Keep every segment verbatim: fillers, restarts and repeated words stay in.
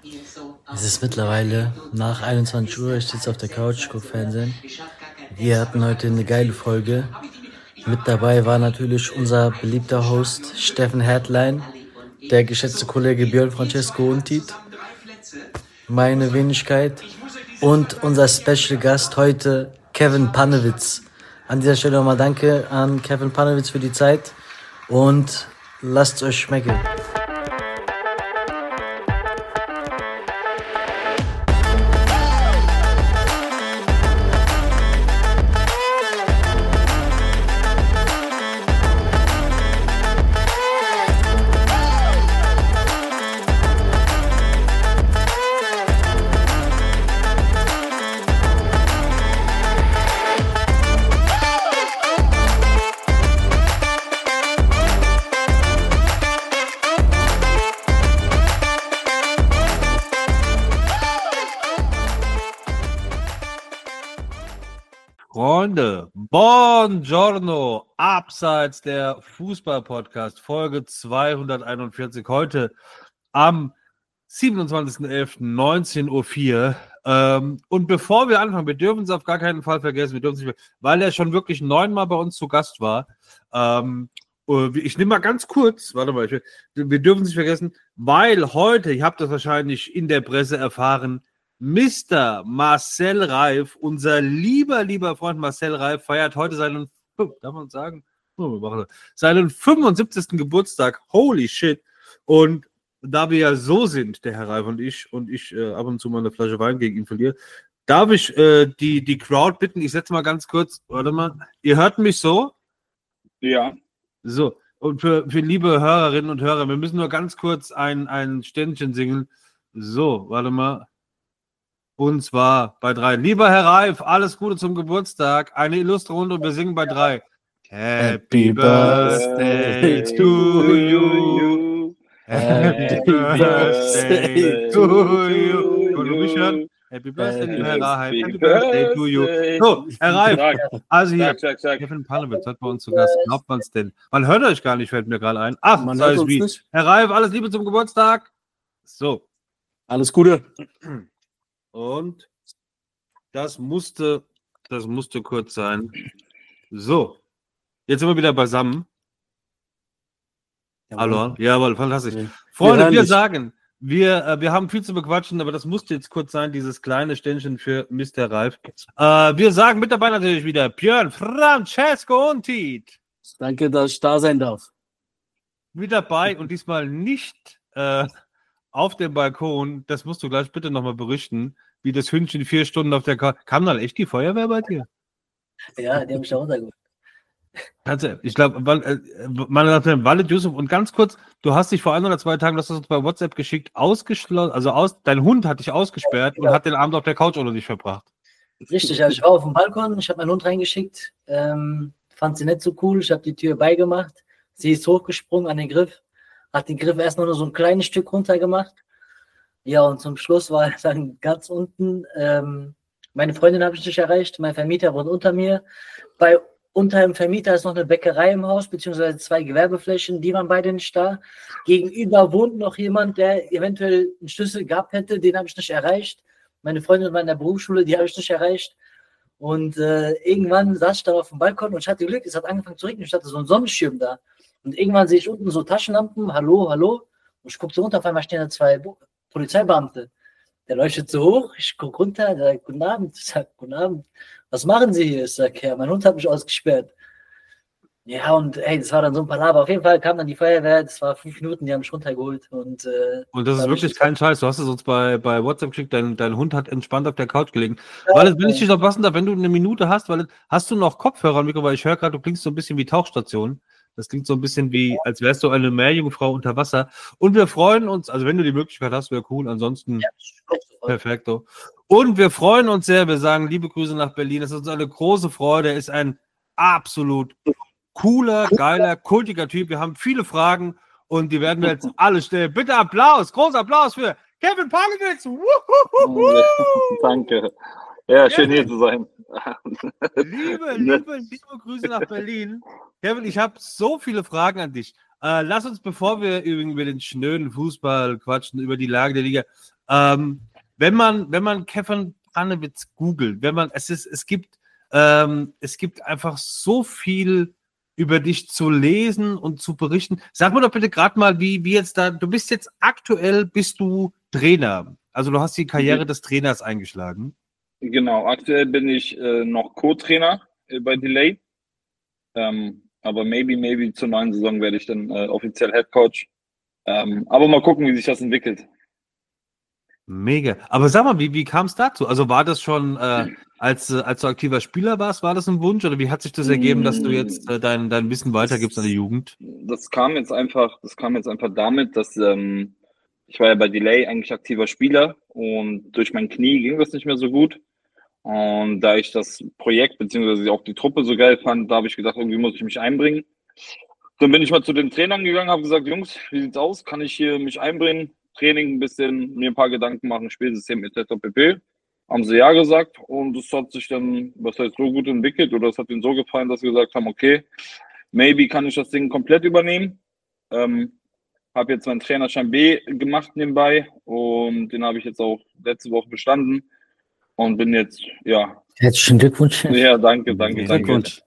Es ist mittlerweile nach einundzwanzig Uhr, ich sitze auf der Couch, gucke Fernsehen. Wir hatten heute eine geile Folge. Mit dabei war natürlich unser beliebter Host Steffen Hertlein, der geschätzte Kollege Björn Francesco Untit, meine Wenigkeit und unser Special Gast heute Kevin Panewitz. An dieser Stelle nochmal danke an Kevin Panewitz für die Zeit und lasst es euch schmecken. Freunde, buongiorno, abseits der Fußball-Podcast, Folge zweihunderteinundvierzig, heute am siebenundzwanzigsten elften neunzehn Uhr vier. Ähm, und bevor wir anfangen, wir dürfen es auf gar keinen Fall vergessen, wir dürfen es nicht, weil er schon wirklich neunmal bei uns zu Gast war. Ähm, ich nehme mal ganz kurz, warte mal, ich, wir dürfen es nicht vergessen, weil heute, ihr habt das wahrscheinlich in der Presse erfahren, Mister Marcel Reif, unser lieber, lieber Freund Marcel Reif, feiert heute seinen, darf man sagen, seinen fünfundsiebzigsten Geburtstag. Holy shit. Und da wir ja so sind, der Herr Reif und ich, und ich äh, ab und zu mal eine Flasche Wein gegen ihn verliere, darf ich äh, die, die Crowd bitten, ich setze mal ganz kurz, warte mal, ihr hört mich so? Ja. So, und für, für liebe Hörerinnen und Hörer, wir müssen nur ganz kurz ein, ein Ständchen singen. So, warte mal. Und zwar bei drei. Lieber Herr Reif, alles Gute zum Geburtstag. Eine illustre Runde und wir singen bei drei. Happy Birthday to you. Happy Birthday to you. Wollt ihr mich hören? Happy Birthday, lieber Herr Reif. Happy Birthday to you. So, Herr Reif, also hier, Kevin Panewitz hat bei uns zu Gast. Glaubt man es denn? Man hört euch gar nicht, fällt mir gerade ein. Ach, man hört uns wie. Nicht. Herr Reif, alles Liebe zum Geburtstag. So. Alles Gute. Und das musste, das musste kurz sein. So, jetzt sind wir wieder beisammen. Jawohl. Hallo, jawohl, fantastisch. Ja. Freunde, wir, wir sagen, wir, äh, wir haben viel zu bequatschen, aber das musste jetzt kurz sein, dieses kleine Ständchen für Mister Reif. Äh, wir sagen mit dabei natürlich wieder Björn Francesco Untit. Danke, dass ich da sein darf. Mit dabei und diesmal nicht äh, auf dem Balkon, das musst du gleich bitte nochmal berichten, wie das Hündchen vier Stunden auf der Karte. Kam dann echt die Feuerwehr bei dir? Ja, die haben mich da runtergeholt. Ich glaube, meine Damen und Herren, Walid Yusuf, und ganz kurz, du hast dich vor ein oder zwei Tagen, das hast du uns bei WhatsApp geschickt, ausgeschlossen, also aus, dein Hund hat dich ausgesperrt ja. und hat den Abend auf der Couch ohne dich verbracht. Richtig, also ich war auf dem Balkon, ich habe meinen Hund reingeschickt, ähm, fand sie nicht so cool, ich habe die Tür beigemacht, sie ist hochgesprungen an den Griff, hat den Griff erst nur so ein kleines Stück runter gemacht. Ja, und zum Schluss war es dann ganz unten. Ähm, meine Freundin habe ich nicht erreicht, mein Vermieter wohnt unter mir. Bei unter dem Vermieter ist noch eine Bäckerei im Haus, beziehungsweise zwei Gewerbeflächen, die waren beide nicht da. Gegenüber wohnt noch jemand, der eventuell einen Schlüssel gehabt hätte, den habe ich nicht erreicht. Meine Freundin war in der Berufsschule, die habe ich nicht erreicht. Und äh, irgendwann saß ich da auf dem Balkon und ich hatte Glück, es hat angefangen zu regnen, ich hatte so einen Sonnenschirm da. Und irgendwann sehe ich unten so Taschenlampen, hallo, hallo. Und ich gucke so runter, auf einmal stehen da zwei Polizeibeamte. Der leuchtet so hoch, ich gucke runter, der sagt, guten Abend. Ich sage, guten Abend. Was machen Sie hier? Ich sage, ja, mein Hund hat mich ausgesperrt. Ja, und ey, das war dann so ein Palaver. Auf jeden Fall kam dann die Feuerwehr, das war fünf Minuten, die haben mich runtergeholt. Und, äh, und das ist wirklich kein Scheiß, du hast es uns bei, bei WhatsApp geschickt, dein, dein Hund hat entspannt auf der Couch gelegen. Ja, weil, wenn ich dich noch passen darf, wenn du eine Minute hast, weil hast du noch Kopfhörer, Mikro, weil ich höre gerade, du klingst so ein bisschen wie Tauchstation. Das klingt so ein bisschen wie, als wärst du eine Meerjungfrau unter Wasser. Und wir freuen uns, also wenn du die Möglichkeit hast, wäre cool, ansonsten ja, perfekto. Und wir freuen uns sehr, wir sagen liebe Grüße nach Berlin. Es ist uns eine große Freude, er ist ein absolut cooler, geiler, kultiger Typ. Wir haben viele Fragen und die werden wir jetzt alle stellen. Bitte Applaus, großer Applaus für Kevin Panewitz. Danke. Ja, schön hier zu sein. Liebe, liebe, liebe Grüße nach Berlin. Kevin, ich habe so viele Fragen an dich. Äh, lass uns, bevor wir über den schnöden Fußball quatschen, über die Lage der Liga, Ähm, wenn man, wenn man Kevin Pannewitz googelt, wenn man, es ist, es gibt, ähm, es gibt einfach so viel über dich zu lesen und zu berichten. Sag mir doch bitte gerade mal, wie, wie jetzt da, du bist jetzt aktuell, bist du Trainer. Also du hast die Karriere des Trainers eingeschlagen. Genau, aktuell bin ich äh, noch Co-Trainer äh, bei Delay. Ähm, aber maybe, maybe zur neuen Saison werde ich dann äh, offiziell Head Coach. Ähm, aber mal gucken, wie sich das entwickelt. Mega. Aber sag mal, wie, wie kam es dazu? Also war das schon, äh, als, äh, als du aktiver Spieler warst, war das ein Wunsch? Oder wie hat sich das ergeben, dass du jetzt äh, dein, dein Wissen weitergibst an die Jugend? Das kam jetzt einfach, das kam jetzt einfach damit, dass ähm, ich war ja bei Delay eigentlich aktiver Spieler und durch mein Knie ging das nicht mehr so gut. Und da ich das Projekt beziehungsweise auch die Truppe so geil fand, da habe ich gedacht, irgendwie muss ich mich einbringen. Dann bin ich mal zu den Trainern gegangen, habe gesagt, Jungs, wie sieht's aus? Kann ich hier mich einbringen? Training ein bisschen, mir ein paar Gedanken machen, Spielsystem et cetera pp. Haben sie ja gesagt und es hat sich dann, was heißt, so gut entwickelt oder es hat ihnen so gefallen, dass sie gesagt haben, okay, maybe kann ich das Ding komplett übernehmen. Ähm, habe jetzt meinen Trainerschein B gemacht nebenbei und den habe ich jetzt auch letzte Woche bestanden und bin jetzt, ja. Herzlichen Glückwunsch. Ja, danke, danke, danke. Glückwunsch.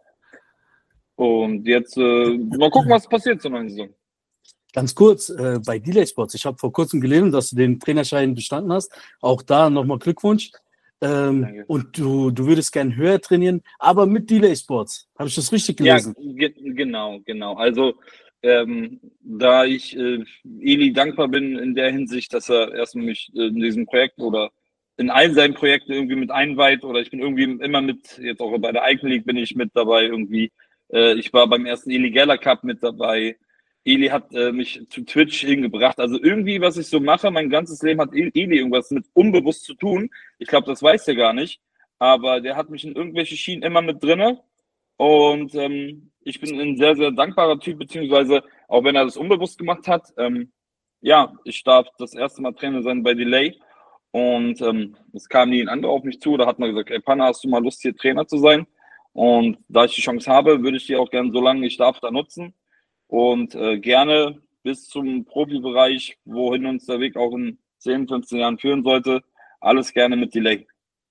Und jetzt äh, mal gucken, was passiert zur neuen Saison. Ganz kurz, äh, bei Delay Sports, ich habe vor kurzem gelesen, dass du den Trainerschein bestanden hast. Auch da nochmal Glückwunsch. Ähm, und du, du würdest gern höher trainieren, aber mit Delay Sports. Habe ich das richtig gelesen? Ja, ge genau, genau. Also ähm, da ich äh, Eli dankbar bin in der Hinsicht, dass er erstmal mich äh, in diesem Projekt oder in all seinen Projekten irgendwie mit einweiht oder ich bin irgendwie immer mit, jetzt auch bei der Icon League bin ich mit dabei irgendwie. Äh, ich war beim ersten Eli Geller Cup mit dabei. Eli hat äh, mich zu Twitch hingebracht. Also irgendwie, was ich so mache, mein ganzes Leben hat Eli irgendwas mit unbewusst zu tun. Ich glaube, das weiß er gar nicht. Aber der hat mich in irgendwelche Schienen immer mit drinne. Und ähm, ich bin ein sehr, sehr dankbarer Typ, beziehungsweise auch wenn er das unbewusst gemacht hat. Ähm, ja, ich darf das erste Mal Trainer sein bei Delay. Und ähm, es kam nie ein anderer auf mich zu. Da hat man gesagt, ey Panna, hast du mal Lust, hier Trainer zu sein? Und da ich die Chance habe, würde ich die auch gerne, solange ich darf, da nutzen. Und äh, gerne bis zum Profibereich, wohin uns der Weg auch in zehn, fünfzehn Jahren führen sollte, alles gerne mit Delay.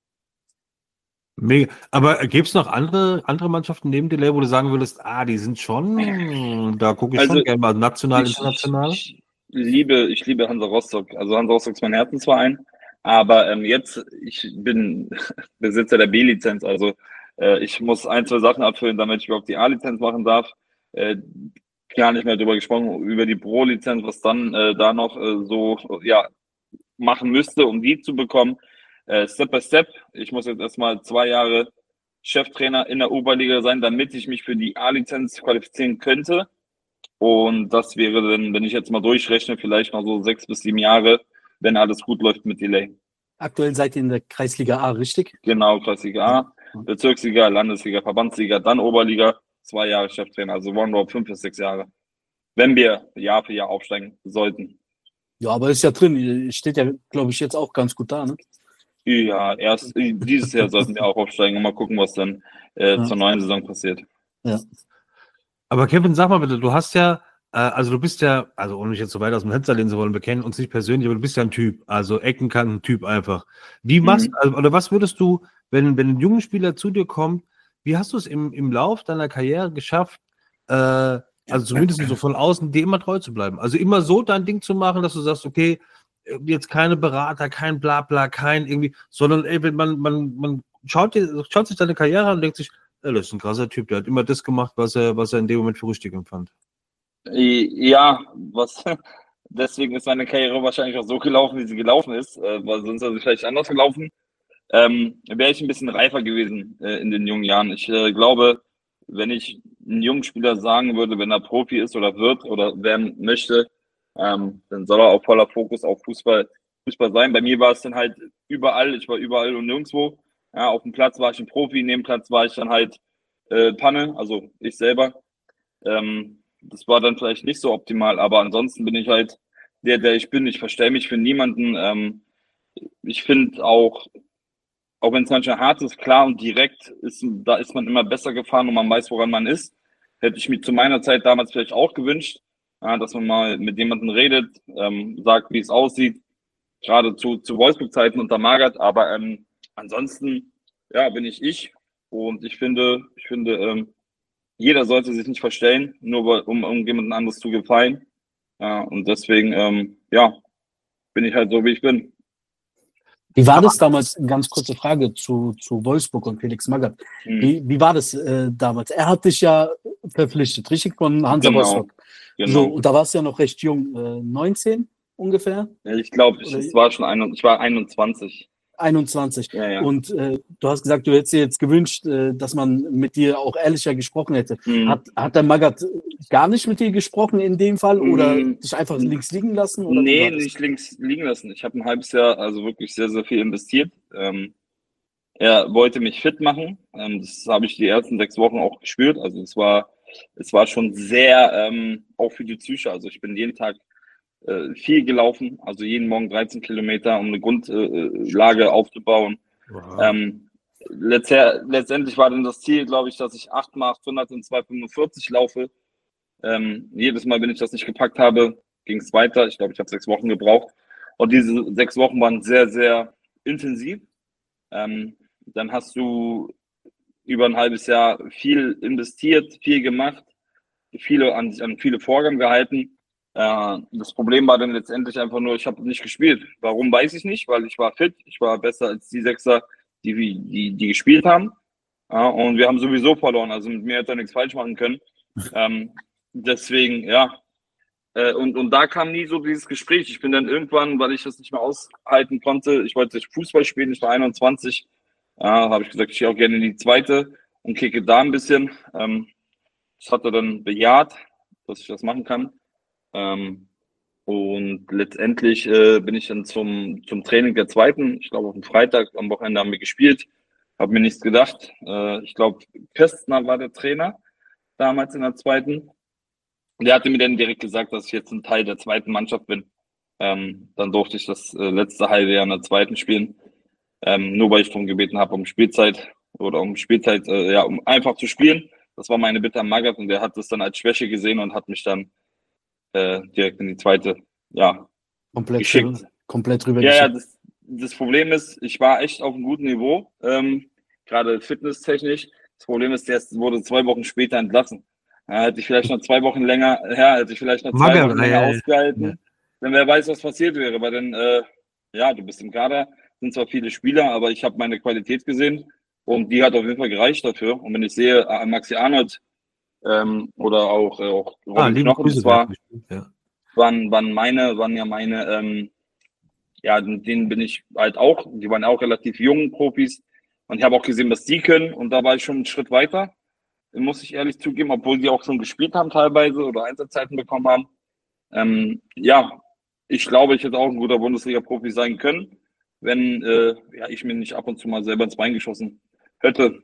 Mega. Aber gibt es noch andere, andere Mannschaften neben Delay, wo du sagen würdest, ah, die sind schon, da gucke ich also, schon gerne mal national, ich, international? Ich, ich liebe, ich liebe Hansa Rostock. Also Hansa Rostock ist mein Herzensverein. Aber ähm, jetzt, ich bin Besitzer der B-Lizenz. Also äh, ich muss ein, zwei Sachen abfüllen, damit ich überhaupt die A-Lizenz machen darf. Äh, gar nicht mehr drüber gesprochen, über die Pro-Lizenz, was dann äh, da noch äh, so ja machen müsste, um die zu bekommen. Äh, Step by Step. Ich muss jetzt erstmal zwei Jahre Cheftrainer in der Oberliga sein, damit ich mich für die A-Lizenz qualifizieren könnte. Und das wäre dann, wenn ich jetzt mal durchrechne, vielleicht noch so sechs bis sieben Jahre, wenn alles gut läuft mit Delay. Aktuell seid ihr in der Kreisliga A, richtig? Genau, Kreisliga A, Bezirksliga, Landesliga, Verbandsliga, dann Oberliga, zwei Jahre Cheftrainer, also One-Rob, fünf bis sechs Jahre. Wenn wir Jahr für Jahr aufsteigen sollten. Ja, aber ist ja drin. Steht ja, glaube ich, jetzt auch ganz gut da, ne? Ja, erst dieses Jahr sollten wir auch aufsteigen und mal gucken, was dann äh, ja. zur neuen Saison passiert. Ja. Aber Kevin, sag mal bitte, du hast ja, äh, also du bist ja, also ohne mich jetzt so weit aus dem Fenster lehnen zu wollen, wir kennen uns nicht persönlich, aber du bist ja ein Typ, also Eckenkanten-Typ einfach. Wie machst, mhm. also, oder was würdest du, wenn, wenn ein junger Spieler zu dir kommt, wie hast du es im, im Lauf deiner Karriere geschafft, äh, also zumindest so von außen, dir immer treu zu bleiben? Also immer so dein Ding zu machen, dass du sagst, okay, jetzt keine Berater, kein Blabla, kein irgendwie, sondern ey, wenn man, man, man schaut, dir, schaut sich deine Karriere an und denkt sich, ey, das ist ein krasser Typ, der hat immer das gemacht, was er, was er in dem Moment für richtig empfand. Ja, was deswegen ist meine Karriere wahrscheinlich auch so gelaufen, wie sie gelaufen ist, äh, weil sonst wäre sie vielleicht anders gelaufen. Ähm, wäre ich ein bisschen reifer gewesen äh, in den jungen Jahren. Ich äh, glaube, wenn ich einem jungen Spieler sagen würde, wenn er Profi ist oder wird oder werden möchte, ähm, dann soll er auch voller Fokus auf Fußball, Fußball sein. Bei mir war es dann halt überall, ich war überall und nirgendwo. Ja, auf dem Platz war ich ein Profi, neben dem Platz war ich dann halt äh, Panne, also ich selber. Ähm, das war dann vielleicht nicht so optimal, aber ansonsten bin ich halt der, der ich bin. Ich verstelle mich für niemanden. Ähm, ich finde auch, auch wenn es manchmal hart ist, klar und direkt, ist, da ist man immer besser gefahren und man weiß, woran man ist. Hätte ich mir zu meiner Zeit damals vielleicht auch gewünscht, ja, dass man mal mit jemandem redet, ähm, sagt, wie es aussieht. gerade zu, zu Wolfsburg-Zeiten unter Magath, aber ähm, ansonsten, ja, bin ich ich und ich finde, ich finde, ähm, jeder sollte sich nicht verstellen, nur um, um jemandem anderes zu gefallen. Ja, und deswegen, ähm, ja, bin ich halt so, wie ich bin. Wie war das damals, ganz kurze Frage zu, zu Wolfsburg und Felix Magath. Hm. Wie, wie war das äh, damals? Er hat dich ja verpflichtet, richtig, von Hansa Genau, Rostock. genau. So, und da warst du ja noch recht jung, äh, neunzehn ungefähr? Ja, ich glaube, ich, Oder- es war schon ein, ich war einundzwanzig. einundzwanzig. Ja, ja. Und äh, du hast gesagt, du hättest dir jetzt gewünscht, äh, dass man mit dir auch ehrlicher gesprochen hätte. Hm. Hat, hat der Magath gar nicht mit dir gesprochen in dem Fall oder Hm. dich einfach links liegen lassen? Oder wie Nee, war das? nicht links liegen lassen. Ich habe ein halbes Jahr also wirklich sehr, sehr viel investiert. Ähm, er wollte mich fit machen. Ähm, das habe ich die ersten sechs Wochen auch gespürt. Also es war, es war schon sehr, ähm, auch für die Psyche. Also ich bin jeden Tag äh, viel gelaufen, also jeden Morgen dreizehn Kilometer, um eine Grundlage äh, aufzubauen. Wow. Ähm, letzter, letztendlich war dann das Ziel, glaube ich, dass ich acht mal achthundert und zwei fünfundvierzig laufe. Ähm, jedes Mal, wenn ich das nicht gepackt habe, ging es weiter. Ich glaube, ich habe sechs Wochen gebraucht. Und diese sechs Wochen waren sehr, sehr intensiv. Ähm, dann hast du über ein halbes Jahr viel investiert, viel gemacht, viele an, an viele Vorgaben gehalten. Äh, das Problem war dann letztendlich einfach nur, ich habe nicht gespielt. Warum, weiß ich nicht, weil ich war fit, ich war besser als die Sechser, die, die, die gespielt haben. Ja, und wir haben sowieso verloren, also mit mir hätte er nichts falsch machen können. Ähm, deswegen, ja. Äh, und, und da kam nie so dieses Gespräch. Ich bin dann irgendwann, weil ich das nicht mehr aushalten konnte, ich wollte Fußball spielen, ich war einundzwanzig, ja, habe ich gesagt, ich gehe auch gerne in die zweite und kicke da ein bisschen. Ähm, das hat er dann bejaht, dass ich das machen kann. Ähm, und letztendlich äh, bin ich dann zum, zum Training der zweiten, ich glaube auf dem Freitag, am Wochenende haben wir gespielt, habe mir nichts gedacht. Äh, ich glaube, Kästner war der Trainer damals in der zweiten. Der hatte mir dann direkt gesagt, dass ich jetzt ein Teil der zweiten Mannschaft bin. Ähm, dann durfte ich das äh, letzte halbe Jahr in der zweiten spielen. Ähm, nur weil ich darum gebeten habe, um Spielzeit oder um Spielzeit, äh, ja, um einfach zu spielen. Das war meine Bitte an Magath und der hat das dann als Schwäche gesehen und hat mich dann äh, direkt in die zweite, ja, Komplett, geschickt. komplett rüber Ja, ja, geschickt. das, das Problem ist, ich war echt auf einem guten Niveau, ähm, gerade fitnesstechnisch. Das Problem ist, der wurde zwei Wochen später entlassen. Ja, hätte ich vielleicht noch zwei Wochen länger, ja, hätte ich vielleicht noch zwei Magath, Wochen länger ja, ja. ausgehalten, Ja. dann wer weiß, was passiert wäre. Weil dann, äh, ja, du bist im Kader, sind zwar viele Spieler, aber ich habe meine Qualität gesehen und die hat auf jeden Fall gereicht dafür. Und wenn ich sehe, äh, Maxi Arnold ähm, oder auch, äh, auch Ah, Robin liebe Knochen, Grüße. das war, Ja. waren, waren meine, waren ja meine, ähm, ja, mit denen bin ich halt auch, die waren auch relativ jungen Profis und ich habe auch gesehen, was die können und da war ich schon einen Schritt weiter, muss ich ehrlich zugeben, obwohl die auch schon gespielt haben teilweise oder Einsatzzeiten bekommen haben. Ähm, ja, ich glaube, ich hätte auch ein guter Bundesliga-Profi sein können, wenn äh, ja, ich mir nicht ab und zu mal selber ins Bein geschossen hätte.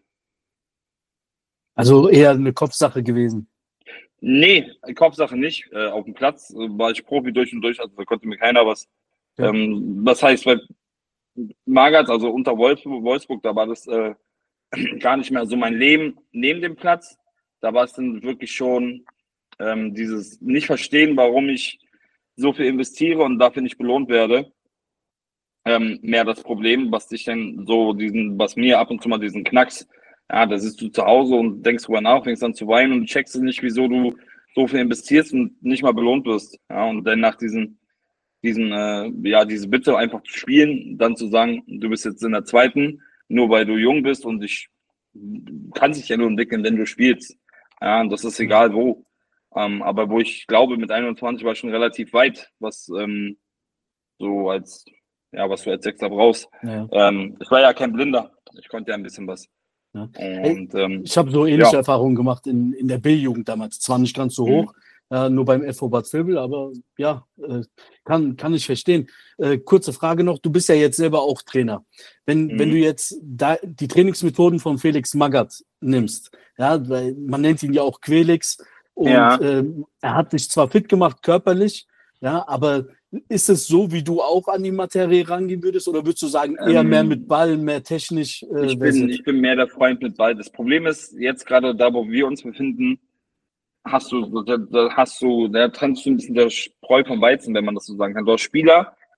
Also eher eine Kopfsache gewesen. Nee, Kopfsache nicht. Äh, auf dem Platz äh, war ich Profi durch und durch, also da konnte mir keiner was. Ja. Ähm, das heißt, bei Magath, also unter Wolfsburg, Wolfsburg, da war das äh, gar nicht mehr so mein Leben neben dem Platz. Da war es dann wirklich schon ähm, dieses nicht verstehen, warum ich so viel investiere und dafür nicht belohnt werde. Ähm, mehr das Problem, was dich dann so diesen, was mir ab und zu mal diesen Knacks, ja, da sitzt du zu Hause und denkst drüber nach, fängst an zu weinen und checkst nicht, wieso du so viel investierst und nicht mal belohnt wirst. Ja, und dann nach diesen, diesen, äh, ja, diese Bitte einfach zu spielen, dann zu sagen, du bist jetzt in der zweiten, nur weil du jung bist und ich kann sich ja nur entwickeln, wenn du spielst. Ja, und das ist egal wo. Ähm, aber wo ich glaube, mit einundzwanzig war ich schon relativ weit, was ähm, so als, ja, was du als Sechser brauchst. Ja. Ähm, ich war ja kein Blinder. Ich konnte ja ein bisschen was. Ja. Und ähm, Ich habe so ähnliche ja. Erfahrungen gemacht in, in der B-Jugend damals. Zwar nicht ganz so hoch, äh, nur beim F V Bad Vilbel, aber ja, äh, kann, kann ich verstehen. Äh, kurze Frage noch, du bist ja jetzt selber auch Trainer. Wenn, Mhm. wenn du jetzt da die Trainingsmethoden von Felix Magath nimmst, ja, weil man nennt ihn ja auch Quelix und Ja. ähm, er hat dich zwar fit gemacht körperlich, ja, aber ist es so, wie du auch an die Materie rangehen würdest, oder würdest du sagen, eher Ähm, mehr mit Ball, mehr technisch äh, Ich bin, versiert? ich bin mehr der Freund mit Ball. Das Problem ist, jetzt gerade da, wo wir uns befinden, hast du, da, da hast du, da trennst du ein bisschen der Spreu vom Weizen, wenn man das so sagen kann. Du hast Spieler,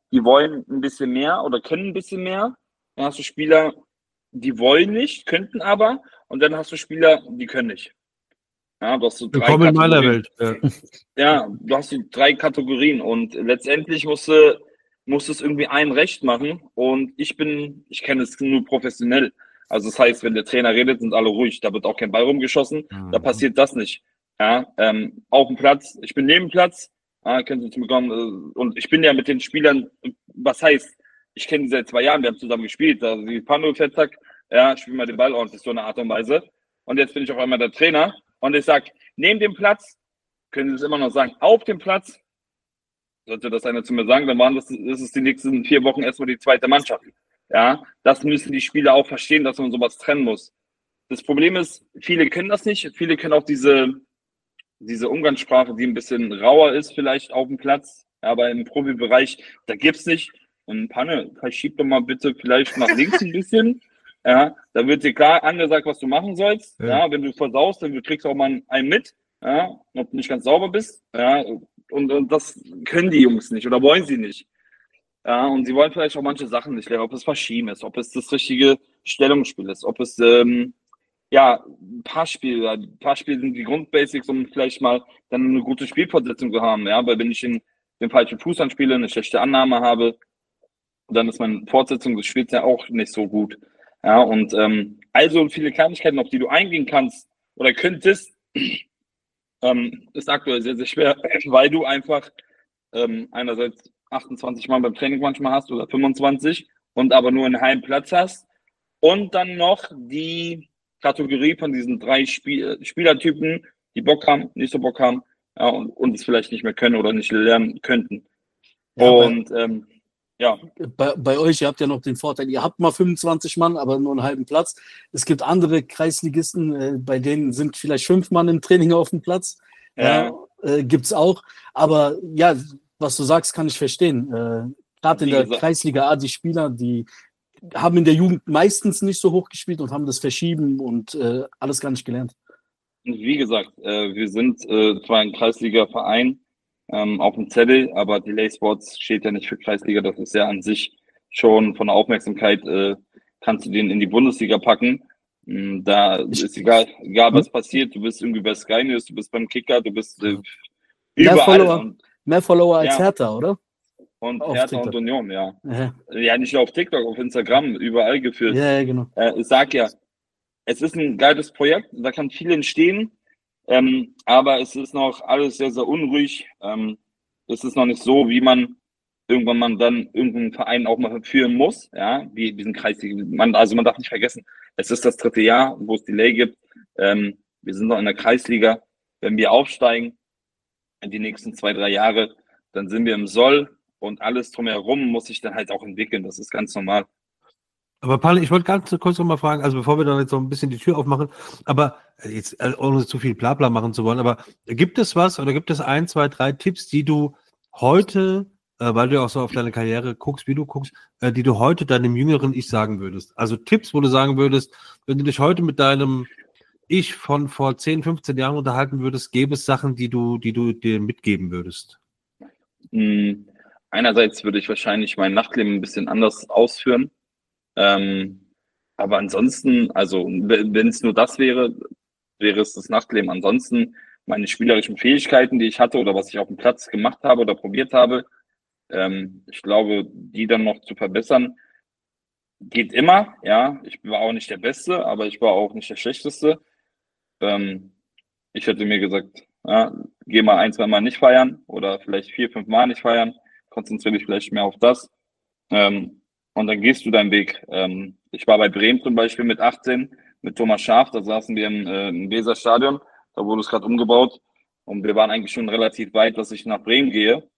die wollen ein bisschen mehr oder können ein bisschen mehr. Dann hast du Spieler, die wollen nicht, könnten aber. Und dann hast du Spieler, die können nicht. Ja, du hast so drei Willkommen in meiner Kategorien. Welt. Ja. Ja, du hast so drei Kategorien und letztendlich musst du, musst du es irgendwie allen recht machen. Und ich bin, ich kenne es nur professionell. Also das heißt, wenn der Trainer redet, sind alle ruhig. Da wird auch kein Ball rumgeschossen. Mhm. Da passiert das nicht. Ja, ähm, auf dem Platz, ich bin neben dem Platz, ja, könnt ihr zu mir kommen, äh, und ich bin ja mit den Spielern, was heißt, ich kenne die seit zwei Jahren, wir haben zusammen gespielt, also die Pano Fettsack, ja, spiel mal den Ball ordentlich, so eine Art und Weise. Und jetzt bin ich auf einmal der Trainer und ich sag, neben dem Platz, können Sie es immer noch sagen, auf dem Platz, sollte das einer zu mir sagen, dann waren das, das ist die nächsten vier Wochen erstmal die zweite Mannschaft. Ja, das müssen die Spieler auch verstehen, dass man sowas trennen muss. Das Problem ist, viele können das nicht, viele können auch diese, diese Umgangssprache, die ein bisschen rauer ist, vielleicht auf dem Platz, aber im Profibereich, da gibt's nicht. Und Panne, verschieb doch mal bitte vielleicht nach links ein bisschen. Ja, da wird dir klar angesagt, was du machen sollst. Ja, Ja. wenn du versaust, dann kriegst du auch mal einen mit, ja, ob du nicht ganz sauber bist. Ja, und, und das können die Jungs nicht oder wollen sie nicht. Ja, und sie wollen vielleicht auch manche Sachen nicht lernen, ob es Verschieben ist, ob es das richtige Stellungsspiel ist, ob es ähm, ja, ein paar Spiele, ein paar Spiele sind die Grundbasics, um vielleicht mal dann eine gute Spielfortsetzung zu haben, ja, weil wenn ich in den falschen Fuß anspiele, eine schlechte Annahme habe, dann ist meine Fortsetzung des Spiels ja auch nicht so gut. Ja, und ähm, also viele Kleinigkeiten, auf die du eingehen kannst oder könntest, ähm, ist aktuell sehr, sehr schwer, weil du einfach ähm, einerseits achtundzwanzig Mann beim Training manchmal hast oder fünfundzwanzig und aber nur einen halben Platz hast und dann noch die Kategorie von diesen drei Spiel Spielertypen, die Bock haben, nicht so Bock haben, ja, und, und es vielleicht nicht mehr können oder nicht lernen könnten. Ja, und ähm, ja. Bei, bei euch, ihr habt ja noch den Vorteil, ihr habt mal fünfundzwanzig Mann, aber nur einen halben Platz. Es gibt andere Kreisligisten, äh, bei denen sind vielleicht fünf Mann im Training auf dem Platz. Ja, Ja. äh, gibt's auch. Aber ja, was du sagst, kann ich verstehen. Äh, Gerade in Wie der gesagt. Kreisliga A, die Spieler, die haben in der Jugend meistens nicht so hoch gespielt und haben das Verschieben und äh, alles gar nicht gelernt. Wie gesagt, äh, wir sind äh, zwar ein Kreisliga-Verein ähm, auf dem Zettel, aber Delay Sports steht ja nicht für Kreisliga. Das ist ja an sich schon von der Aufmerksamkeit, äh, kannst du den in die Bundesliga packen. Ähm, da Ich- ist egal, egal was passiert. Du bist irgendwie bei Sky News, du bist beim Kicker, du bist äh, Mehr überall. Follower. Und, Mehr Follower als Ja. Hertha, oder? und Auf Hertha TikTok. und Union, ja. Ja, Ja, nicht nur auf TikTok, auf Instagram, überall geführt. ja, genau. Äh, ich sag ja, es ist ein geiles Projekt, da kann viel entstehen, ähm, aber es ist noch alles sehr, sehr unruhig. Ähm, es ist noch nicht so, wie man irgendwann mal dann irgendeinen Verein auch mal führen muss, ja, wie diesen Kreis. Man, also man darf nicht vergessen, es ist das dritte Jahr, wo es Delay gibt. Ähm, wir sind noch in der Kreisliga. Wenn wir aufsteigen in die nächsten zwei, drei Jahre, dann sind wir im Soll und alles drumherum muss sich dann halt auch entwickeln. Das ist ganz normal. Aber Paul, ich wollte ganz kurz noch mal fragen, also bevor wir dann jetzt so ein bisschen die Tür aufmachen, aber jetzt, äh, ohne zu viel Blabla machen zu wollen, aber gibt es was oder gibt es ein, zwei, drei Tipps, die du heute, äh, weil du ja auch so auf deine Karriere guckst, wie du guckst, äh, die du heute deinem jüngeren Ich sagen würdest? Also Tipps, wo du sagen würdest, wenn du dich heute mit deinem Ich von vor zehn, fünfzehn Jahren unterhalten würdest, gäbe es Sachen, die du, die du dir mitgeben würdest? Hm, Einerseits würde ich wahrscheinlich mein Nachtleben ein bisschen anders ausführen. Ähm, aber ansonsten, also wenn es nur das wäre, wäre es das Nachtleben. Ansonsten meine spielerischen Fähigkeiten, die ich hatte oder was ich auf dem Platz gemacht habe oder probiert habe, ähm, ich glaube, die dann noch zu verbessern, geht immer. Ja, ich war auch nicht der Beste, aber ich war auch nicht der Schlechteste. Ähm, ich hätte mir gesagt, ja, geh mal ein, zwei Mal nicht feiern oder vielleicht vier, fünf Mal nicht feiern, konzentriere dich vielleicht mehr auf das. Ähm, und dann gehst du deinen Weg. Ähm, ich war bei Bremen zum Beispiel mit achtzehn, mit Thomas Schaaf, da saßen wir im, äh, im Weserstadion, da wurde es gerade umgebaut und wir waren eigentlich schon relativ weit, dass ich nach Bremen gehe.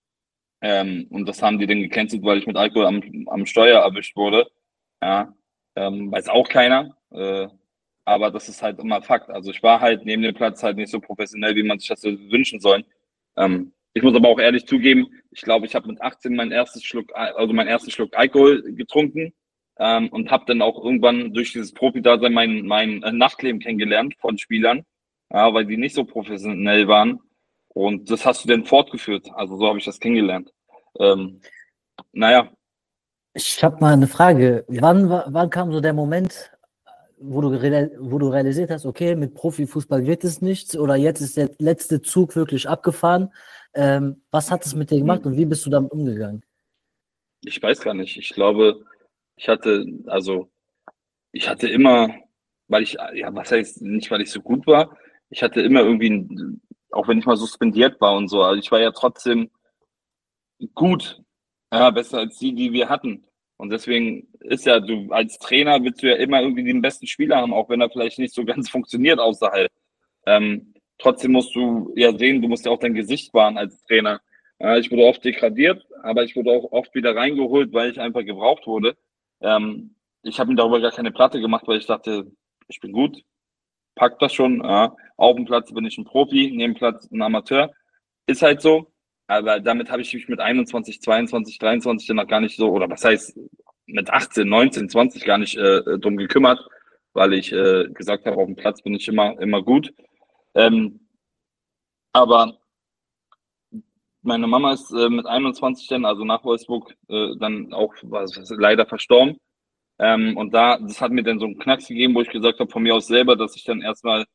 Ähm, und das haben die dann gecancelt, weil ich mit Alkohol am, am Steuer erwischt wurde. Ja, ähm, weiß auch keiner. Äh, aber das ist halt immer Fakt. Also ich war halt neben dem Platz halt nicht so professionell, wie man sich das wünschen soll. Ähm, ich muss aber auch ehrlich zugeben, ich glaube, ich habe mit achtzehn mein erstes Schluck, also meinen ersten Schluck Alkohol getrunken ähm, und habe dann auch irgendwann durch dieses Profi-Dasein mein, mein Nachtleben kennengelernt von Spielern, ja, weil die nicht so professionell waren. Und das hast du dann fortgeführt. Also so habe ich das kennengelernt. Ähm, naja. Ich habe mal eine Frage. Wann, wa- wann kam so der Moment, wo du, real- wo du realisiert hast, okay, mit Profifußball wird es nichts oder jetzt ist der letzte Zug wirklich abgefahren? Ähm, was hat es mit dir gemacht und wie bist du damit umgegangen? Ich weiß gar nicht. Ich glaube, ich hatte, also ich hatte immer, weil ich, ja, was heißt nicht, weil ich so gut war, ich hatte immer irgendwie, ein, auch wenn ich mal suspendiert war und so, also ich war ja trotzdem gut, ja, besser als die, die wir hatten. Und deswegen ist ja, du als Trainer willst du ja immer irgendwie den besten Spieler haben, auch wenn er vielleicht nicht so ganz funktioniert außerhalb. Ähm, trotzdem musst du ja sehen, du musst ja auch dein Gesicht wahren als Trainer. Ja, ich wurde oft degradiert, aber ich wurde auch oft wieder reingeholt, weil ich einfach gebraucht wurde. Ähm, ich habe mir darüber gar keine Platte gemacht, weil ich dachte, ich bin gut, pack das schon. Ja. Auf dem Platz bin ich ein Profi, neben dem Platz ein Amateur. Ist halt so. Aber damit habe ich mich mit einundzwanzig, zweiundzwanzig, dreiundzwanzig dann noch gar nicht so, oder was heißt mit achtzehn, neunzehn, zwanzig gar nicht äh, drum gekümmert, weil ich äh, gesagt habe, auf dem Platz bin ich immer, immer gut. Ähm, aber meine Mama ist äh, mit einundzwanzig dann, also nach Wolfsburg, äh, dann auch was, was, leider verstorben. Ähm, und da, das hat mir dann so einen Knacks gegeben, wo ich gesagt habe, von mir aus selber, dass ich dann erstmal,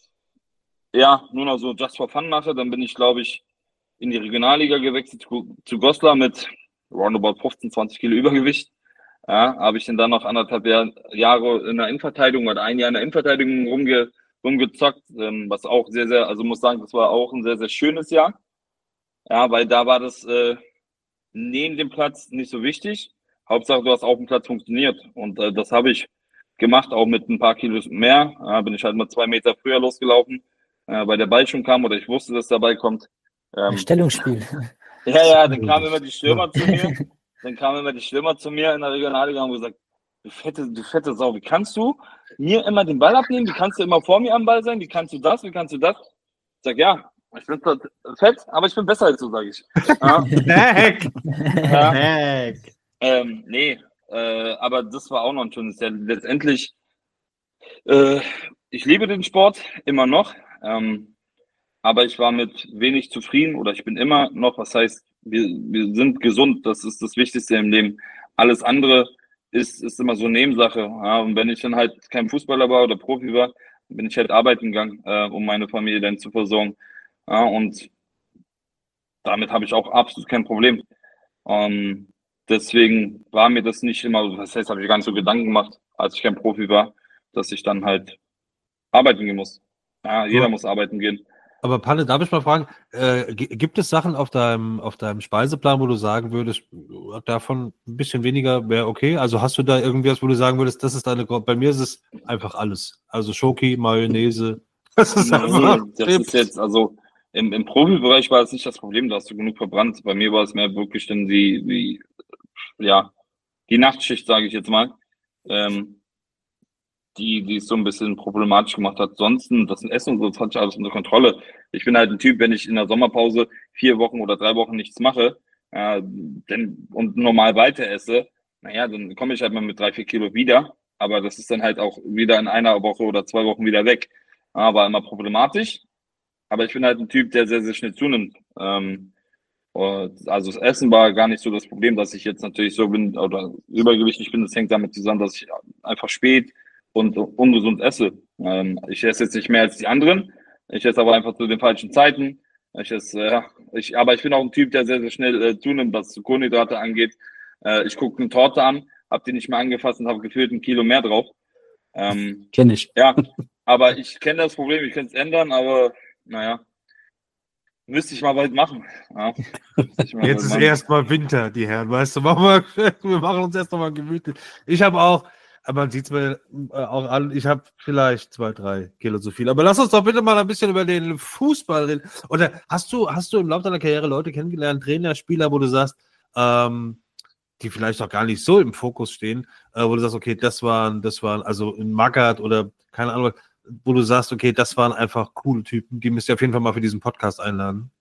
ja, nur noch so just for fun mache. Dann bin ich, glaube ich, in die Regionalliga gewechselt zu, zu Goslar mit roundabout fünfzehn, zwanzig Kilo Übergewicht. Ja, habe ich dann dann noch anderthalb Jahr, Jahre in der Innenverteidigung oder ein Jahr in der Innenverteidigung rumge, rumgezockt, ähm, was auch sehr, sehr, also muss sagen, das war auch ein sehr, sehr schönes Jahr. Ja, weil da war das äh, neben dem Platz nicht so wichtig. Hauptsache, du hast auf dem Platz funktioniert. Und äh, das habe ich gemacht, auch mit ein paar Kilos mehr. Ja, bin ich halt mal zwei Meter früher losgelaufen, äh, weil der Ball schon kam oder ich wusste, dass der Ball kommt. Ein Ähm, Stellungsspiel. ja, ja, dann kamen immer die Stürmer zu mir. Dann kamen immer die Stürmer zu mir in der Regionalliga und haben gesagt, du fette, du fette Sau, wie kannst du mir immer den Ball abnehmen? Wie kannst du immer vor mir am Ball sein? Wie kannst du das? Wie kannst du das? Ich sag, ja, ich bin zwar fett, aber ich bin besser als du, sage ich. Ja, Heck! ja, Heck! ähm, nee, äh, aber das war auch noch ein schönes Jahr. Letztendlich, äh, ich liebe den Sport immer noch, ähm, aber ich war mit wenig zufrieden oder ich bin immer noch, was heißt, wir, wir sind gesund, das ist das Wichtigste im Leben. Alles andere ist, ist immer so Nebensache. Ja, und wenn ich dann halt kein Fußballer war oder Profi war, bin ich halt arbeiten gegangen, äh, um meine Familie dann zu versorgen. Ja, und damit habe ich auch absolut kein Problem. Ähm, deswegen war mir das nicht immer, was heißt, habe ich gar nicht so Gedanken gemacht, als ich kein Profi war, dass ich dann halt arbeiten gehen muss. Ja, jeder So. muss arbeiten gehen. Aber Palle, darf ich mal fragen, äh, gi- gibt es Sachen auf deinem, auf deinem Speiseplan, wo du sagen würdest, äh, davon ein bisschen weniger wäre okay? Also hast du da irgendwas, wo du sagen würdest, das ist deine Gruppe? Bei mir ist es einfach alles. Also Schoki, Mayonnaise, das ist Nee, einfach das Chips. ist jetzt, also im, im Profibereich war es nicht das Problem, da hast du genug verbrannt. Bei mir war es mehr wirklich dann die, die, ja, die Nachtschicht, sage ich jetzt mal, ähm, die, die es so ein bisschen problematisch gemacht hat. Sonst, das Essen und so, das hatte ich alles unter Kontrolle. Ich bin halt ein Typ, wenn ich in der Sommerpause vier Wochen oder drei Wochen nichts mache, äh, denn, und normal weiter esse, naja, dann komme ich halt mal mit drei, vier Kilo wieder. Aber das ist dann halt auch wieder in einer Woche oder zwei Wochen wieder weg. Ja, war immer problematisch. Aber ich bin halt ein Typ, der sehr, sehr schnell zunimmt. Ähm, und also das Essen war gar nicht so das Problem, dass ich jetzt natürlich so bin oder übergewichtig bin. Das hängt damit zusammen, dass ich einfach spät und ungesund esse. Ähm, ich esse jetzt nicht mehr als die anderen. Ich esse aber einfach zu den falschen Zeiten. Ich esse, äh, ich, aber ich bin auch ein Typ, der sehr, sehr schnell äh, zunimmt, was Kohlenhydrate angeht. Äh, ich gucke eine Torte an, habe die nicht mehr angefasst und habe gefühlt ein Kilo mehr drauf. Ähm, Kenn ich. ja, aber ich kenne das Problem, ich kann es ändern, aber naja, müsste ich mal bald machen. Ja, müsste ich mal Jetzt bald ist machen. erstmal Winter, die Herren, weißt du, machen wir, wir machen uns erst nochmal gemütlich. Ich habe auch, aber man sieht es mir äh, auch an, ich habe vielleicht zwei, drei Kilo zu viel. Aber lass uns doch bitte mal ein bisschen über den Fußball reden. Oder hast du, hast du im Laufe deiner Karriere Leute kennengelernt, Trainer, Spieler, wo du sagst, ähm, die vielleicht auch gar nicht so im Fokus stehen, äh, wo du sagst, okay, das waren, das waren, also in Magath oder keine Ahnung, wo du sagst, okay, das waren einfach coole Typen, die müsst ihr auf jeden Fall mal für diesen Podcast einladen.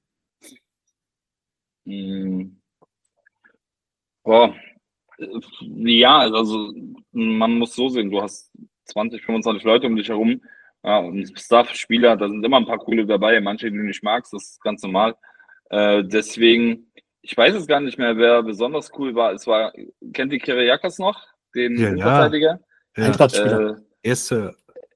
Hm. Boah. Äh, Ja, also man muss so sehen, du hast zwanzig, fünfundzwanzig Leute um dich herum, ja, und Staff, Spieler, da sind immer ein paar coole dabei, manche, die du nicht magst, das ist ganz normal. Äh, deswegen, ich weiß es gar nicht mehr, wer besonders cool war. Es war, kennt ihr Kiriakos noch? Den Ja, ja. Innenverteidiger? Ja. Eintrachtspieler. Äh, Erste.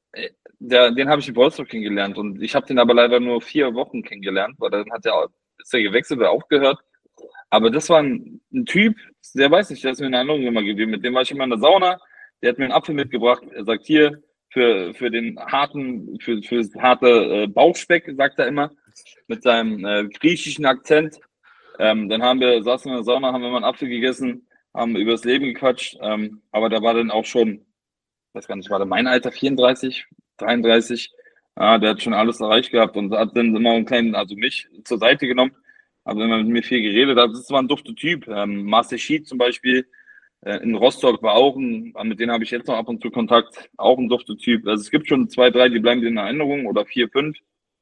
der, den habe ich in Wolfsburg kennengelernt und ich habe den aber leider nur vier Wochen kennengelernt, weil dann hat er, ist er gewechselt oder aufgehört. Aber das war ein, ein Typ, der weiß nicht, der ist mir in Erinnerung immer geblieben. Mit dem war ich immer in der Sauna, der hat mir einen Apfel mitgebracht. Er sagt, hier, für, für den harten, für, für das harte äh, Bauchspeck, sagt er immer, mit seinem äh, griechischen Akzent. Ähm, dann haben wir, saßen wir in der Sauna, haben wir mal einen Apfel gegessen, haben über das Leben gequatscht, ähm, aber da war dann auch schon, ich weiß gar nicht, war der mein Alter, vierunddreißig, dreiunddreißig, ja, der hat schon alles erreicht gehabt und hat dann immer einen kleinen, also mich zur Seite genommen, hat immer mit mir viel geredet, das war ein dufter Typ, ähm, Marcel Schied zum Beispiel, äh, in Rostock war auch ein, mit denen habe ich jetzt noch ab und zu Kontakt, auch ein dufter Typ, also es gibt schon zwei, drei, die bleiben dir in Erinnerung oder vier, fünf,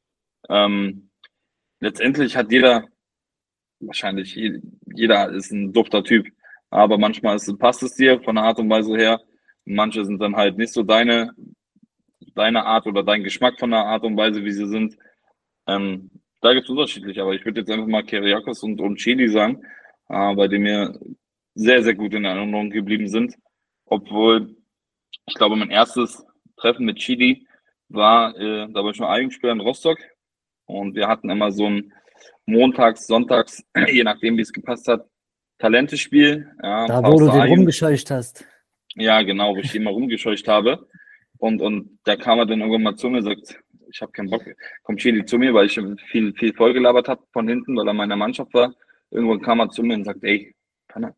ähm, letztendlich hat jeder, wahrscheinlich jeder ist ein dufter Typ, aber manchmal ist, passt es dir von der Art und Weise her. Manche sind dann halt nicht so deine, deine Art oder dein Geschmack von der Art und Weise, wie sie sind. Ähm, da gibt es unterschiedlich, aber ich würde jetzt einfach mal Kiriakos und, und Chili sagen, äh, bei denen mir sehr, sehr gut in Erinnerung geblieben sind. Obwohl, ich glaube, mein erstes Treffen mit Chili war, äh, da war ich schon Eigenspieler in Rostock und wir hatten immer so ein montags, sonntags, je nachdem, wie es gepasst hat, Talentespiel. Ja, Da, wo du den rumgescheucht hast. Ja, genau, wo ich den mal rumgescheucht habe. Und, und da kam er dann irgendwann mal zu mir und sagt, ich habe keinen Bock, kommt Chili zu mir, weil ich viel, viel vollgelabert habe von hinten, weil er meiner Mannschaft war. Irgendwann kam er zu mir und sagt, ey, Panna,